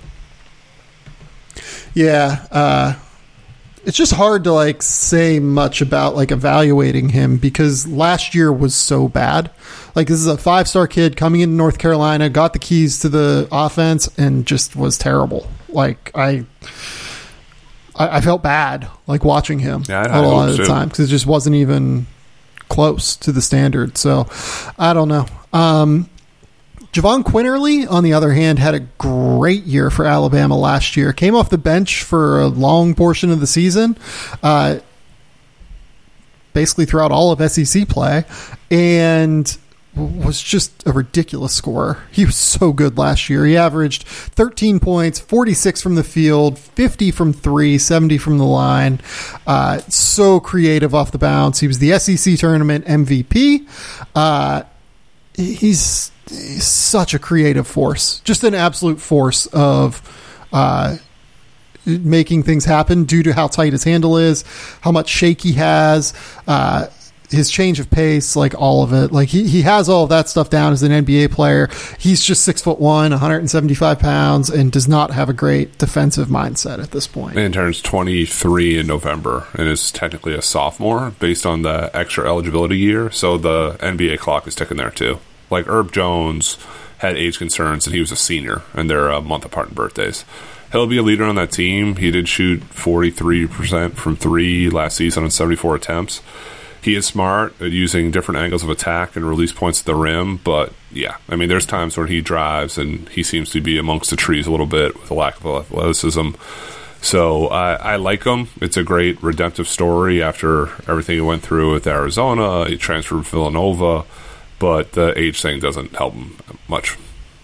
Speaker 1: Yeah, uh, it's just hard to like say much about like evaluating him because last year was so bad. Like this is a five-star kid coming into North Carolina, got the keys to the offense, and just was terrible. Like I, I, I felt bad like watching him
Speaker 2: yeah,
Speaker 1: a lot of the time because it just wasn't even close to the standard. So I don't know. Um, Javon Quinterly, on the other hand, had a great year for Alabama last year. Came off the bench for a long portion of the season, uh, basically throughout all of S E C play, and was just a ridiculous scorer. He was so good last year. He averaged thirteen points, forty-six from the field, fifty from three, seventy from the line. Uh, so creative off the bounce. He was the S E C tournament M V P. Uh, he's... He's such a creative force, just an absolute force of uh, making things happen due to how tight his handle is, how much shake he has, uh, his change of pace, like all of it. Like he, he has all of that stuff down as an N B A player. He's just six foot one, one hundred seventy-five pounds, and does not have a great defensive mindset at this point.
Speaker 2: And turns twenty-three in November and is technically a sophomore based on the extra eligibility year. So the N B A clock is ticking there too. Like Herb Jones had age concerns, and he was a senior, and they're a month apart in birthdays. He'll be a leader on that team. He did shoot forty-three percent from three last season on seventy-four attempts. He is smart at using different angles of attack and release points at the rim, but yeah, I mean, there's times where he drives, and he seems to be amongst the trees a little bit with a lack of athleticism. So I, I like him. It's a great redemptive story after everything he went through with Arizona. He transferred to Villanova. But the age thing doesn't help him much.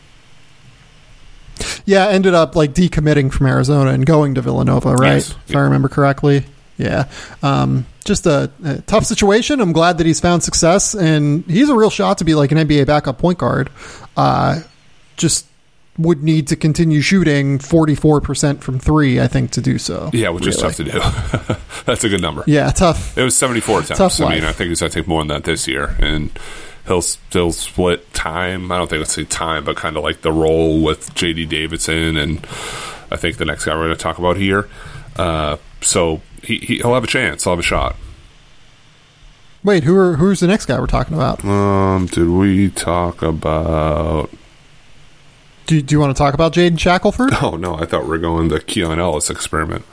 Speaker 1: Yeah, ended up like decommitting from Arizona and going to Villanova, right?
Speaker 2: Yes.
Speaker 1: If yeah. I remember correctly. Yeah. Um, just a, a tough situation. I'm glad that he's found success, and he's a real shot to be like an N B A backup point guard. Uh, just would need to continue shooting forty-four percent from three, I think, to do so.
Speaker 2: Yeah, which really. is tough to do. That's a good number.
Speaker 1: Yeah, tough.
Speaker 2: It was seventy-four attempts.
Speaker 1: Tough
Speaker 2: I mean, I think he's going to take more than that this year, and he'll still split time. I don't think it's say time, but kind of like the role with J D Davidson, and I think the next guy we're going to talk about here. Uh, so he, he, he'll have a chance. He'll have a shot.
Speaker 1: Wait, who are, who's the next guy we're talking about?
Speaker 2: Um, did we talk about...
Speaker 1: Do, do you want to talk about Jaden Shackelford?
Speaker 2: Oh, no, I thought we were going the Keon Ellis experiment.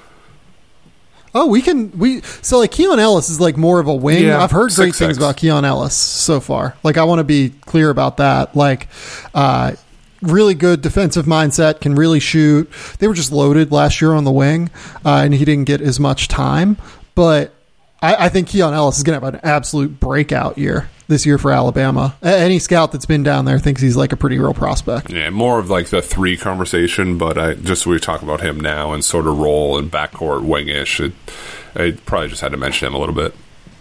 Speaker 1: Oh, we can we so like Keon Ellis is like more of a wing.
Speaker 2: Yeah,
Speaker 1: I've heard great
Speaker 2: six,
Speaker 1: things
Speaker 2: six.
Speaker 1: about Keon Ellis so far. Like I want to be clear about that. Like uh really good defensive mindset, can really shoot. They were just loaded last year on the wing, uh, and he didn't get as much time. But I, I think Keon Ellis is going to have an absolute breakout year this year for Alabama. Any scout that's been down there thinks he's like a pretty real prospect.
Speaker 2: Yeah, more of like the three conversation, but I just we talk about him now and sort of role and backcourt wingish. It, I probably just had to mention him a little bit.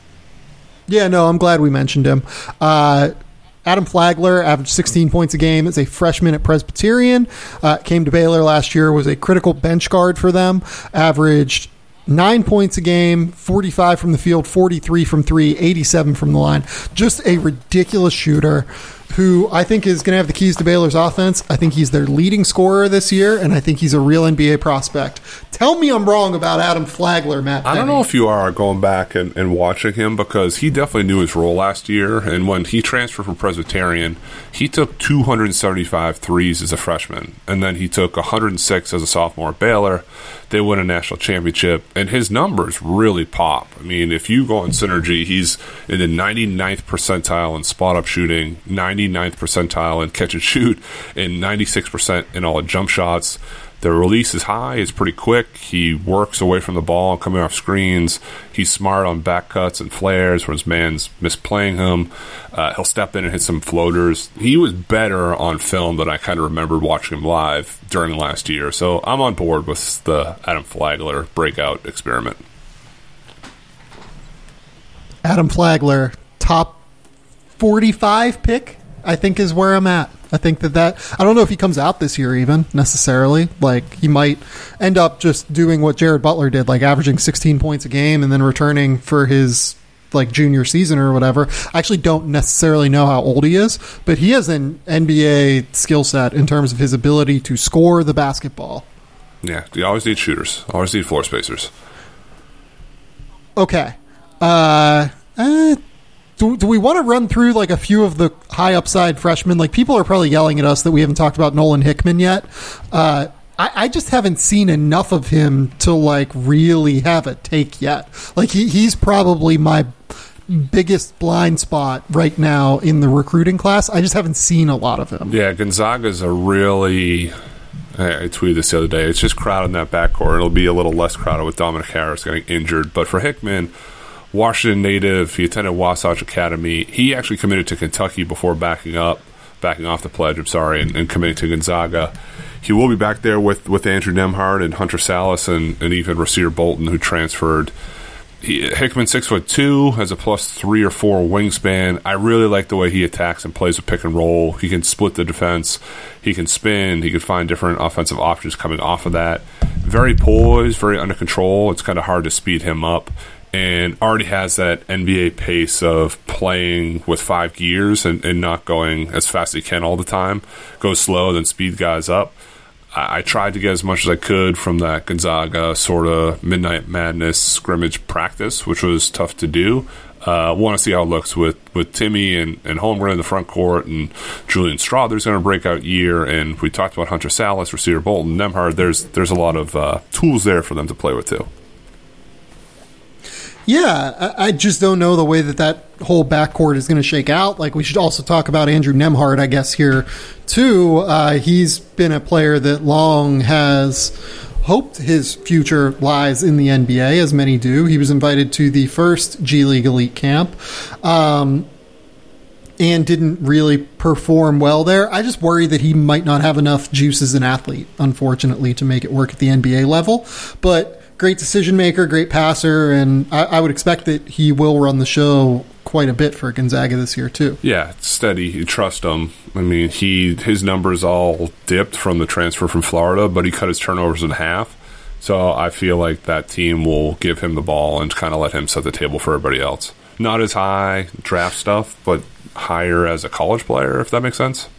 Speaker 1: Yeah, no, I'm glad we mentioned him. Uh, Adam Flagler averaged sixteen points a game as a freshman at Presbyterian. Uh, came to Baylor last year, was a critical bench guard for them. Averaged nine points a game, forty-five from the field, forty-three from three, eighty-seven from the line. Just a ridiculous shooter who I think is going to have the keys to Baylor's offense. I think he's their leading scorer this year, and I think he's a real N B A prospect. Tell me I'm wrong about Adam Flagler, Matt Penny.
Speaker 2: I don't know if you are going back and, and watching him, because he definitely knew his role last year, and when he transferred from Presbyterian, he took two hundred seventy-five threes as a freshman, and then he took one hundred six as a sophomore at Baylor. They win a national championship, and his numbers really pop. I mean, if you go on Synergy, he's in the ninety-ninth percentile in spot-up shooting, ninety-ninth percentile in catch and shoot, and ninety-six percent in all jump shots. The release is high. It's pretty quick. He works away from the ball, coming off screens. He's smart on back cuts and flares when his man's misplaying him. Uh, he'll step in and hit some floaters. He was better on film than I kind of remembered watching him live during last year. So I'm on board with the Adam Flagler breakout experiment.
Speaker 1: Adam Flagler, top forty-five pick I think is where I'm at. I think that that I don't know if he comes out this year even necessarily. Like he might end up just doing what Jared Butler did, like averaging sixteen points a game and then returning for his like junior season or whatever. I actually don't necessarily know how old he is, but he has an N B A skill set in terms of his ability to score the basketball.
Speaker 2: Yeah, you always need shooters. Always need floor spacers.
Speaker 1: Okay. Uh, eh, do, do we want to run through like a few of the high upside freshmen? Like people are probably yelling at us that we haven't talked about Nolan Hickman yet. Uh, I, I just haven't seen enough of him to like really have a take yet. Like he, he's probably my biggest blind spot right now in the recruiting class. I just haven't seen a lot of him.
Speaker 2: Yeah, Gonzaga's a really... I tweeted this the other day. It's just crowded in that backcourt. It'll be a little less crowded with Dominic Harris getting injured. But for Hickman, Washington native, he attended Wasatch Academy. He actually committed to Kentucky before backing up, backing off the pledge, I'm sorry, and, and committing to Gonzaga. He will be back there with, with Andrew Nembhard and Hunter Salas and, and even Rasir Bolton, who transferred. He, Hickman, six foot two, has a plus three or four wingspan. I really like the way he attacks and plays a pick and roll. He can split the defense. He can spin. He can find different offensive options coming off of that. Very poised, very under control. It's kind of hard to speed him up. And already has that N B A pace of playing with five gears and, and not going as fast as he can all the time. Go slow, then speed guys up. I tried to get as much as I could from that Gonzaga sort of Midnight Madness scrimmage practice, which was tough to do. I uh, want to see how it looks with, with Timmy and, and Holmgren in the front court, and Julian Strawther's going to break out year. And we talked about Hunter Salas, Rasir Bolton, Nembhard. There's there's a lot of uh, tools there for them to play with too.
Speaker 1: Yeah, I just don't know the way that that whole backcourt is going to shake out. Like, we should also talk about Andrew Nembhard, I guess, here, too. Uh, he's been a player that long has hoped his future lies in the N B A, as many do. He was invited to the first G League Elite Camp um, and didn't really perform well there. I just worry that he might not have enough juice as an athlete, unfortunately, to make it work at the N B A level. But great decision maker, great passer, and I, I would expect that he will run the show quite a bit for Gonzaga this year too.
Speaker 2: Yeah, it's steady. You trust him. I mean, he his numbers all dipped from the transfer from Florida, but he cut his turnovers in half. So I feel like that team will give him the ball and kind of let him set the table for everybody else. Not as high draft stuff, but higher as a college player, if that makes sense.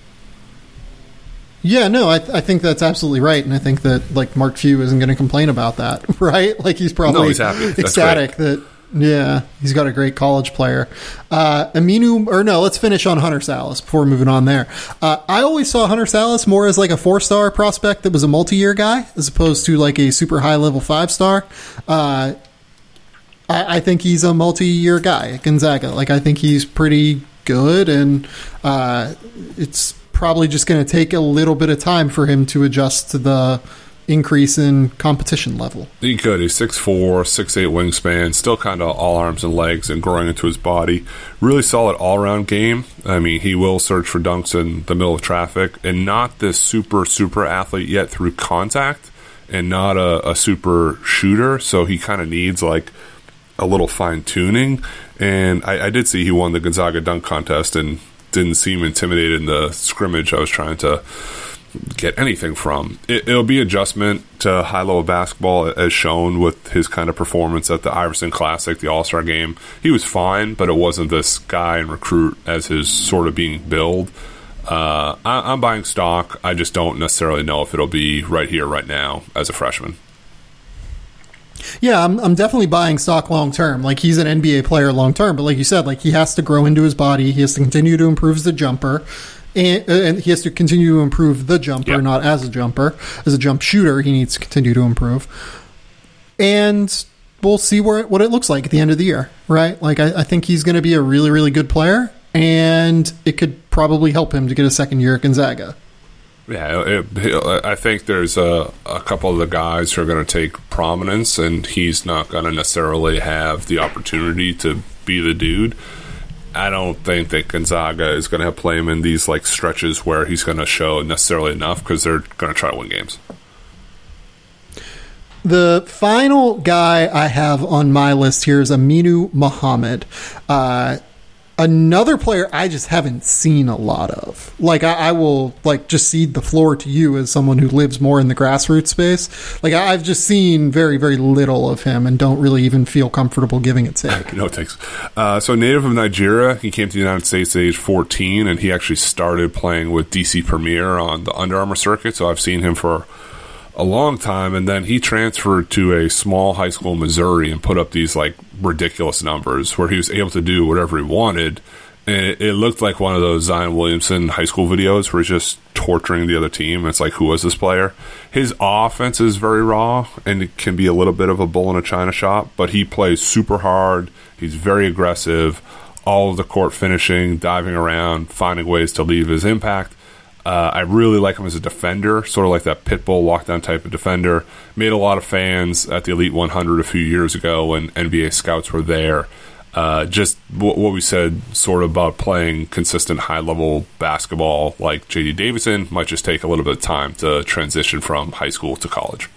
Speaker 1: Yeah, no, I, th- I think that's absolutely right, and I think that like Mark Few isn't going to complain about that, right? Like he's probably
Speaker 2: no, he's happy.
Speaker 1: ecstatic that yeah, he's got a great college player. Uh, Aminu, or no, let's finish on Hunter Salas before moving on there. Uh, I always saw Hunter Salas more as like a four-star prospect that was a multi-year guy, as opposed to like a super high-level five-star. Uh, I, I think he's a multi-year guy at Gonzaga. Like I think he's pretty good, and uh, it's probably just going to take a little bit of time for him to adjust to the increase in competition level.
Speaker 2: He could. He's six four, six eight wingspan, still kind of all arms and legs and growing into his body. Really solid all-around game. I mean, he will search for dunks in the middle of traffic, and not this super, super athlete yet through contact, and not a, a super shooter, so he kind of needs like a little fine-tuning. And I, I did see he won the Gonzaga dunk contest and didn't seem intimidated in the scrimmage I was trying to get anything from. It, it'll be adjustment to high-level basketball as shown with his kind of performance at the Iverson Classic, the All-Star game. He was fine, but it wasn't this guy and recruit as his sort of being billed. Uh, I, I'm buying stock. I just don't necessarily know if it'll be right here, right now as a freshman.
Speaker 1: Yeah, I'm I'm definitely buying stock long term. Like he's an N B A player long term, but like you said, like he has to grow into his body. He has to continue to improve as a jumper, and, and he has to continue to improve the jumper, yep. Not as a jumper. As a jump shooter, he needs to continue to improve. And we'll see where it, what it looks like at the end of the year, right? Like I, I think he's going to be a really, really good player, and it could probably help him to get a second year at Gonzaga.
Speaker 2: Yeah, it, it, I think there's a, a couple of the guys who are going to take prominence, and he's not going to necessarily have the opportunity to be the dude. I don't think that Gonzaga is going to play him in these like stretches where he's going to show necessarily enough, because they're going to try to win games.
Speaker 1: The final guy I have on my list here is Aminu Mohammed. Uh, Another player I just haven't seen a lot of. Like, I, I will, like, just cede the floor to you as someone who lives more in the grassroots space. Like, I, I've just seen very, very little of him and don't really even feel comfortable giving it take.
Speaker 2: No, thanks. Uh, so, native of Nigeria, he came to the United States at age fourteen, and he actually started playing with D C Premier on the Under Armour circuit, so I've seen him for a long time, and then he transferred to a small high school in Missouri and put up these like ridiculous numbers where he was able to do whatever he wanted, and it, it looked like one of those Zion Williamson high school videos where he's just torturing the other team. It's like, who was this player? His offense is very raw and it can be a little bit of a bull in a china shop, but he plays super hard. He's very aggressive, all of the court finishing, diving around, finding ways to leave his impact. Uh, I really like him as a defender, sort of like that Pitbull lockdown type of defender. Made a lot of fans at the Elite one hundred a few years ago when N B A scouts were there. Uh, just w- what we said sort of about playing consistent high-level basketball like J D Davison might just take a little bit of time to transition from high school to college.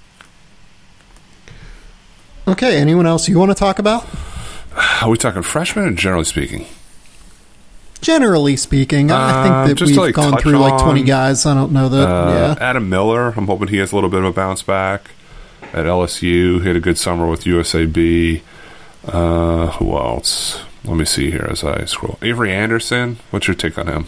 Speaker 1: Okay, anyone else you want to talk about?
Speaker 2: Are we talking freshmen or generally speaking?
Speaker 1: Generally speaking, I think that
Speaker 2: uh,
Speaker 1: we've
Speaker 2: like
Speaker 1: gone through like twenty guys. I don't know that.
Speaker 2: Uh,
Speaker 1: yeah,
Speaker 2: Adam Miller, I'm hoping he has a little bit of a bounce back at L S U. He had a good summer with U S A B. Uh, who else? Let me see here as I scroll. Avery Anderson, what's your take on him?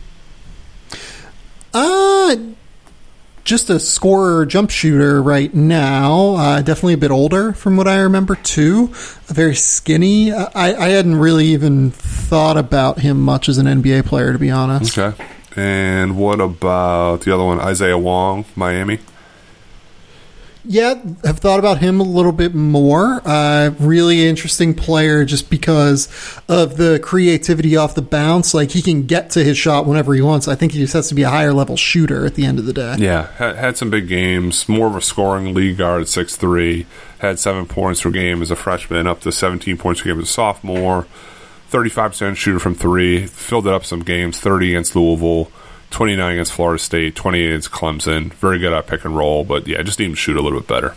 Speaker 1: Uh, just a scorer jump shooter right now. Uh, definitely a bit older from what I remember too. Very skinny. I, I hadn't really even thought about him much as an N B A player, to be honest.
Speaker 2: Okay. And what about the other one, Isaiah Wong, Miami?
Speaker 1: Yeah, I've thought about him a little bit more. Uh, really interesting player just because of the creativity off the bounce. Like, he can get to his shot whenever he wants. I think he just has to be a higher level shooter at the end of the day.
Speaker 2: Yeah, had, had some big games. More of a scoring lead guard at six three. Had seven points per game as a freshman, up to seventeen points per game as a sophomore. thirty-five percent shooter from three. Filled it up some games, thirty against Louisville. twenty-nine against Florida State, twenty-eight against Clemson. Very good at pick and roll, but yeah, just need him to shoot a little bit better.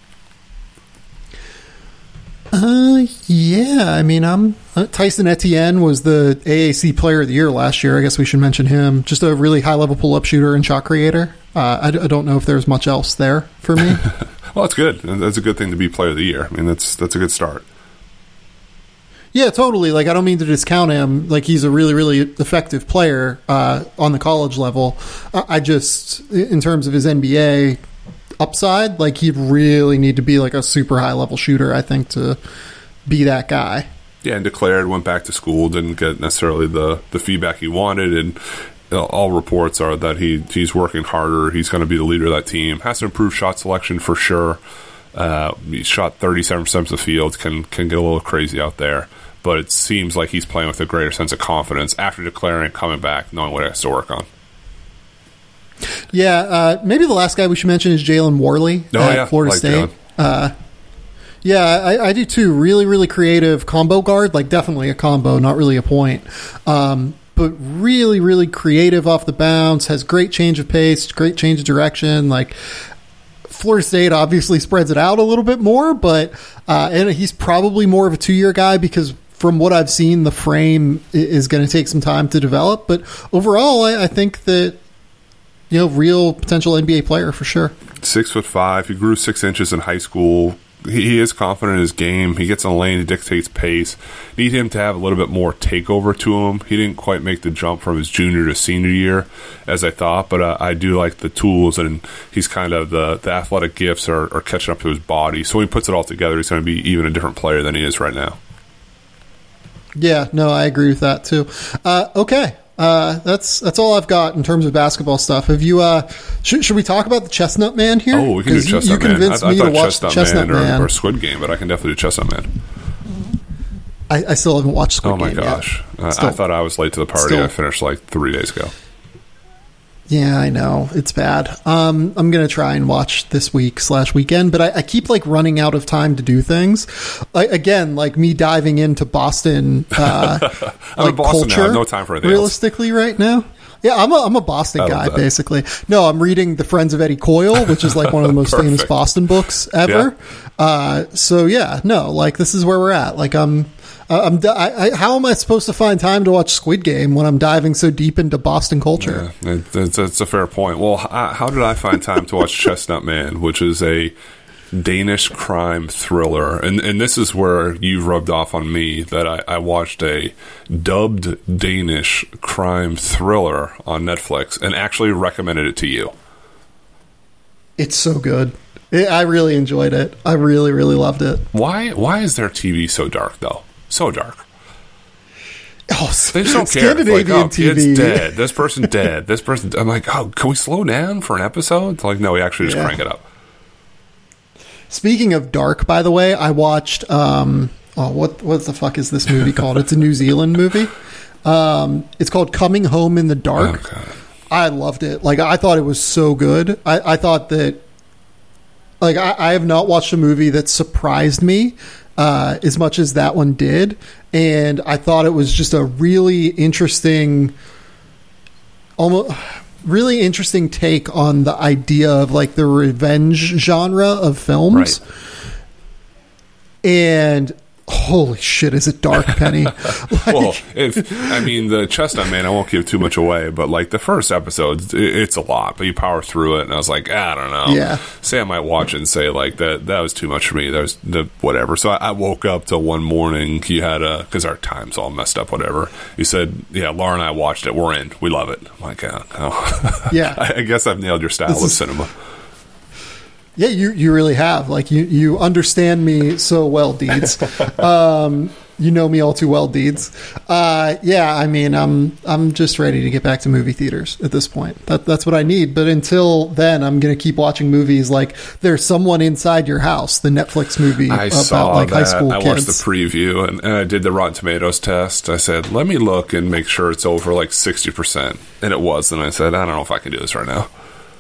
Speaker 1: Uh, yeah. I mean, I'm uh, Tyson Etienne was the A A C Player of the Year last year. I guess we should mention him. Just a really high level pull up shooter and shot creator. Uh, I, I don't know if there's much else there for me.
Speaker 2: Well, that's good. That's a good thing to be Player of the Year. I mean, that's that's a good start.
Speaker 1: Yeah, totally. Like, I don't mean to discount him. Like, he's a really, really effective player uh, on the college level. I just, in terms of his N B A upside, like, he'd really need to be like a super high level shooter, I think, to be that guy.
Speaker 2: Yeah, and declared, went back to school, didn't get necessarily the, the feedback he wanted, and all reports are that he he's working harder. He's going to be the leader of that team. Has to improve shot selection for sure. Uh, he shot thirty-seven percent of the field, can can get a little crazy out there. But it seems like he's playing with a greater sense of confidence after declaring, coming back, knowing what he has to work on.
Speaker 1: Yeah, uh, maybe the last guy we should mention is Jalen Warley
Speaker 2: oh,
Speaker 1: at
Speaker 2: yeah.
Speaker 1: Florida
Speaker 2: like
Speaker 1: State. Uh, yeah, I, I do too. Really, really creative combo guard. Like, definitely a combo, not really a point. Um, but really, really creative off the bounce. Has great change of pace, great change of direction. Like, Florida State obviously spreads it out a little bit more, but uh, and he's probably more of a two-year guy because from what I've seen, the frame is going to take some time to develop. But overall, I, I think that, you know, real potential N B A player for sure.
Speaker 2: Six foot five. He grew six inches in high school. He, he is confident in his game. He gets in the lane. He dictates pace. Need him to have a little bit more takeover to him. He didn't quite make the jump from his junior to senior year, as I thought. But uh, I do like the tools, and he's kind of the, the athletic gifts are, are catching up to his body. So when he puts it all together, he's going to be even a different player than he is right now.
Speaker 1: Yeah, no, I agree with that too. Uh, okay, uh, that's that's all I've got in terms of basketball stuff. Have you? Uh, should, should we talk about the Chestnut Man here?
Speaker 2: Oh, we can do Chestnut
Speaker 1: you, you
Speaker 2: Man.
Speaker 1: convinced
Speaker 2: I, I
Speaker 1: me
Speaker 2: thought
Speaker 1: to watch
Speaker 2: Chestnut,
Speaker 1: Chestnut
Speaker 2: Man,
Speaker 1: Man
Speaker 2: or, or Squid Game, but I can definitely do Chestnut Man.
Speaker 1: I, I still haven't watched Squid
Speaker 2: oh my
Speaker 1: Game
Speaker 2: gosh,
Speaker 1: yet.
Speaker 2: I,
Speaker 1: Still,
Speaker 2: I thought I was late to the party.
Speaker 1: still.
Speaker 2: I finished like three days ago.
Speaker 1: Yeah, I know. It's bad. Um, I'm going to try and watch this week slash weekend, but I, I keep like running out of time to do things. I, again, like me diving into Boston, uh,
Speaker 2: I'm
Speaker 1: like
Speaker 2: in Boston
Speaker 1: culture,
Speaker 2: now. I have no time for anything
Speaker 1: realistically
Speaker 2: else.
Speaker 1: right now. Yeah, I'm a, I'm a Boston
Speaker 2: I
Speaker 1: guy, basically. No, I'm reading The Friends of Eddie Coyle, which is like one of the most famous Boston books ever. Yeah. Uh, so yeah, no, like this is where we're at. Like I'm, I'm, I, I, how am I supposed to find time to watch Squid Game when I'm diving so deep into Boston culture?
Speaker 2: Yeah, it, it's, it's a fair point. Well, how, how did I find time to watch Chestnut Man, which is a Danish crime thriller, and and this is where you've rubbed off on me that I, I watched a dubbed Danish crime thriller on Netflix and actually recommended it to you.
Speaker 1: It's so good. It, I really enjoyed it. I really, really loved it.
Speaker 2: Why why is their T V so dark though? So dark.
Speaker 1: Oh,
Speaker 2: they just don't care. Like, oh, T V. Kid's dead. This person dead. This person. I'm like, oh, can we slow down for an episode? It's like, no, we actually just yeah. crank it up.
Speaker 1: Speaking of dark, by the way, I watched, um, oh, what what the fuck is this movie called? It's a New Zealand movie. Um, it's called Coming Home in the Dark. Oh, I loved it. Like, I thought it was so good. I, I thought that, like, I, I have not watched a movie that surprised me uh, as much as that one did. And I thought it was just a really interesting, almost... really interesting take on the idea of like the revenge genre of films. Right. And holy shit, is it dark, Penny? Like,
Speaker 2: well, if I mean the Chestnut Man, I won't give too much away, but like the first episode, it, it's a lot, but you power through it, and I was like, I don't know.
Speaker 1: Yeah.
Speaker 2: Say I might watch it and say like that that was too much for me. That was the whatever. So I, I woke up till one morning. You had a because our time's all messed up. Whatever. You said, yeah, Laura and I watched it. We're in. We love it. I'm like, oh, oh.
Speaker 1: Yeah.
Speaker 2: I, I guess I've nailed your style this of is- cinema.
Speaker 1: Yeah, you, you really have. Like, you, you understand me so well, Deeds. Um, you know me all too well, Deeds. Uh, yeah, I mean, I'm I'm just ready to get back to movie theaters at this point. That, that's what I need. But until then, I'm going to keep watching movies like There's Someone Inside Your House, the Netflix movie
Speaker 2: I
Speaker 1: about
Speaker 2: saw
Speaker 1: like
Speaker 2: that.
Speaker 1: high school
Speaker 2: I
Speaker 1: kids.
Speaker 2: I watched the preview, and, and I did the Rotten Tomatoes test. I said, let me look and make sure it's over like sixty percent. And it was. And I said, I don't know if I can do this right now.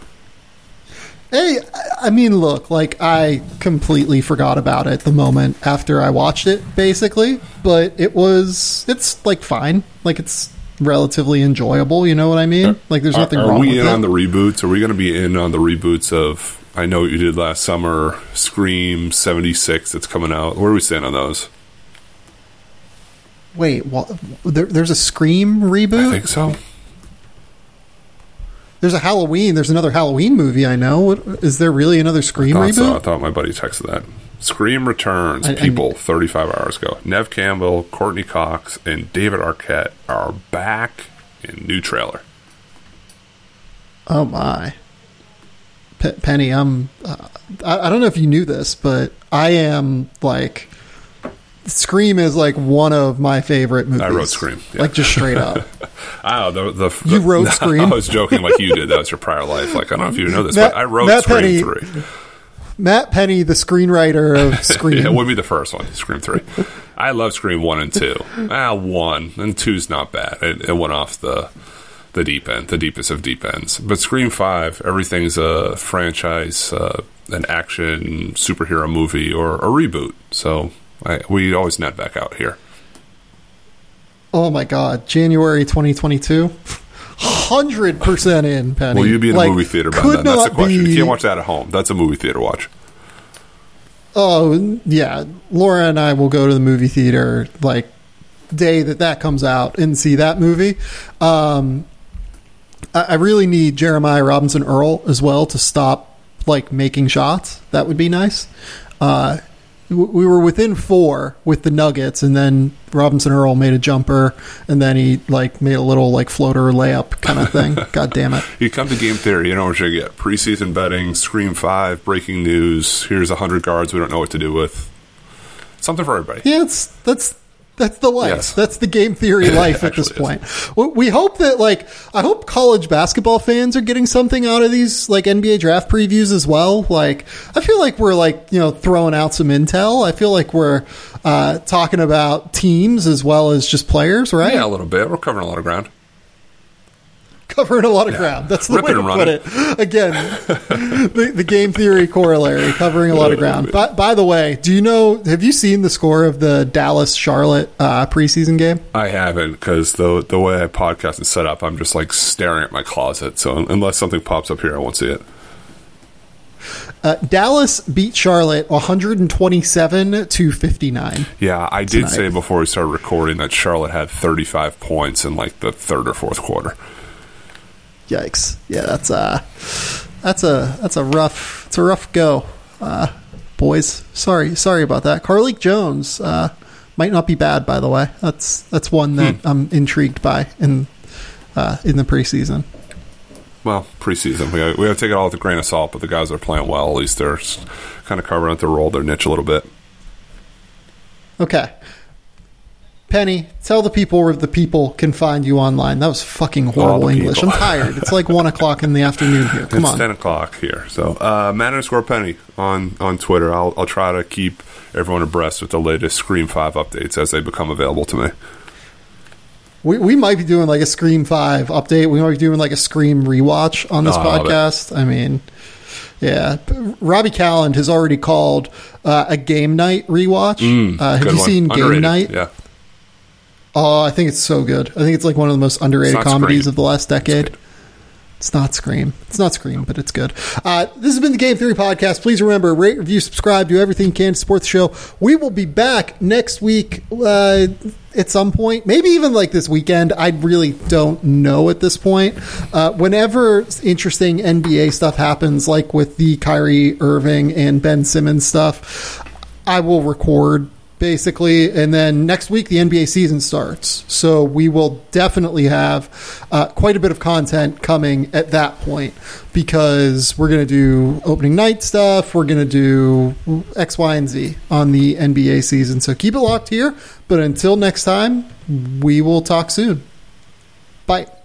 Speaker 1: Hey, I mean, look, like, I completely forgot about it the moment after I watched it, basically. But it was, it's, like, fine. Like, it's relatively enjoyable, you know what I mean? Like, there's nothing
Speaker 2: are, are
Speaker 1: wrong with it.
Speaker 2: Are we in on the reboots? Are we going to be in on the reboots of, I know what you did last summer, Scream seventy-six that's coming out? Where are we standing on those?
Speaker 1: Wait, what? There, there's a Scream reboot?
Speaker 2: I think so.
Speaker 1: There's a Halloween. There's another Halloween movie, I know. What, is there really another Scream
Speaker 2: I
Speaker 1: reboot?
Speaker 2: So. I thought my buddy texted that. Scream returns, I, people, I, thirty-five hours ago. Nev Campbell, Courtney Cox, and David Arquette are back in new trailer.
Speaker 1: Oh, my. P- Penny, I'm... Uh, I, I don't know if you knew this, but I am, like... Scream is like one of my favorite movies.
Speaker 2: I wrote Scream, yeah.
Speaker 1: Like just straight up.
Speaker 2: I don't know. The, the,
Speaker 1: you wrote
Speaker 2: no,
Speaker 1: Scream?
Speaker 2: I was joking like you did. That was your prior life. Like, I don't know if you know this,
Speaker 1: Matt,
Speaker 2: but I wrote
Speaker 1: Matt
Speaker 2: Scream
Speaker 1: Penny,
Speaker 2: three.
Speaker 1: Matt Penny, the screenwriter of Scream.
Speaker 2: Yeah, it would be the first one, Scream three. I love Scream one and two. Ah, one and two's not bad. It, it went off the the deep end, the deepest of deep ends. But Scream five, everything's a franchise, uh, an action superhero movie, or a reboot. So. I, we always net back out here.
Speaker 1: Oh my God! January twenty twenty-two, hundred percent in. Penny,
Speaker 2: will you be in a
Speaker 1: like,
Speaker 2: movie theater by then? That's the question. Be... You can't watch that at home. That's a movie theater watch.
Speaker 1: Oh yeah, Laura and I will go to the movie theater like day that that comes out and see that movie. Um, I, I really need Jeremiah Robinson Earl as well to stop like making shots. That would be nice. Uh, We were within four with the Nuggets, and then Robinson Earl made a jumper, and then he like made a little like floater layup kind of thing. God damn it!
Speaker 2: You come to Game Theory, you know what you get: preseason betting, Scream five, breaking news. Here's a hundred guards we don't know what to do with. Something for everybody.
Speaker 1: Yeah, it's that's that's the life.
Speaker 2: Yes.
Speaker 1: That's the Game Theory life at this point. We hope that like I hope college basketball fans are getting something out of these like N B A draft previews as well. Like I feel like we're like you know throwing out some intel. I feel like we're uh, talking about teams as well as just players, right?
Speaker 2: Yeah, a little bit. We're covering a lot of ground.
Speaker 1: covering a lot of ground. That's the
Speaker 2: Rip
Speaker 1: way to
Speaker 2: and
Speaker 1: put it. Again, the, the game theory corollary, covering a lot of ground. By, by the way, do you know, have you seen the score of the Dallas-Charlotte uh, preseason game?
Speaker 2: I haven't, because the, the way I podcast is set up, I'm just like staring at my closet. So unless something pops up here, I won't see it.
Speaker 1: Uh, Dallas beat Charlotte one twenty-seven to fifty-nine.
Speaker 2: Yeah, I did
Speaker 1: tonight.
Speaker 2: say before we started recording that Charlotte had thirty-five points in like the third or fourth quarter.
Speaker 1: Yikes! Yeah, that's a that's a that's a rough it's a rough go, uh, boys. Sorry, sorry about that. Carlik Jones uh, might not be bad, by the way. That's that's one that hmm. I'm intrigued by in uh, in the preseason.
Speaker 2: Well, preseason, we we have to take it all with a grain of salt, but the guys are playing well. At least they're kind of covering up their role, their niche a little bit.
Speaker 1: Okay. Penny, tell the people where the people can find you online. That was fucking horrible English. I'm tired. It's like one o'clock in the afternoon here. Come
Speaker 2: it's
Speaker 1: on.
Speaker 2: It's ten o'clock here. So, uh, Matt underscore Penny on, on Twitter. I'll, I'll try to keep everyone abreast with the latest Scream five updates as they become available to me.
Speaker 1: We we might be doing like a Scream five update. We might be doing like a Scream rewatch on this oh, podcast. I, I mean, yeah. Robbie Calland has already called uh, a game night rewatch. Mm, uh, have you one. seen Underrated. Game Night?
Speaker 2: Yeah.
Speaker 1: Oh, I think it's so good. I think it's like one of the most underrated comedies Scream. of the last decade. It's not Scream. It's not Scream, but it's good. Uh, this has been the Game Theory Podcast. Please remember, rate, review, subscribe, do everything you can to support the show. We will be back next week uh, at some point, maybe even like this weekend. I really don't know at this point. Uh, whenever interesting N B A stuff happens, like with the Kyrie Irving and Ben Simmons stuff, I will record basically, and then next week the N B A season starts, so we will definitely have uh, quite a bit of content coming at that point, because we're going to do opening night stuff, we're going to do X, Y, and Z on the N B A season, so keep it locked here. But until next time, we will talk soon. Bye.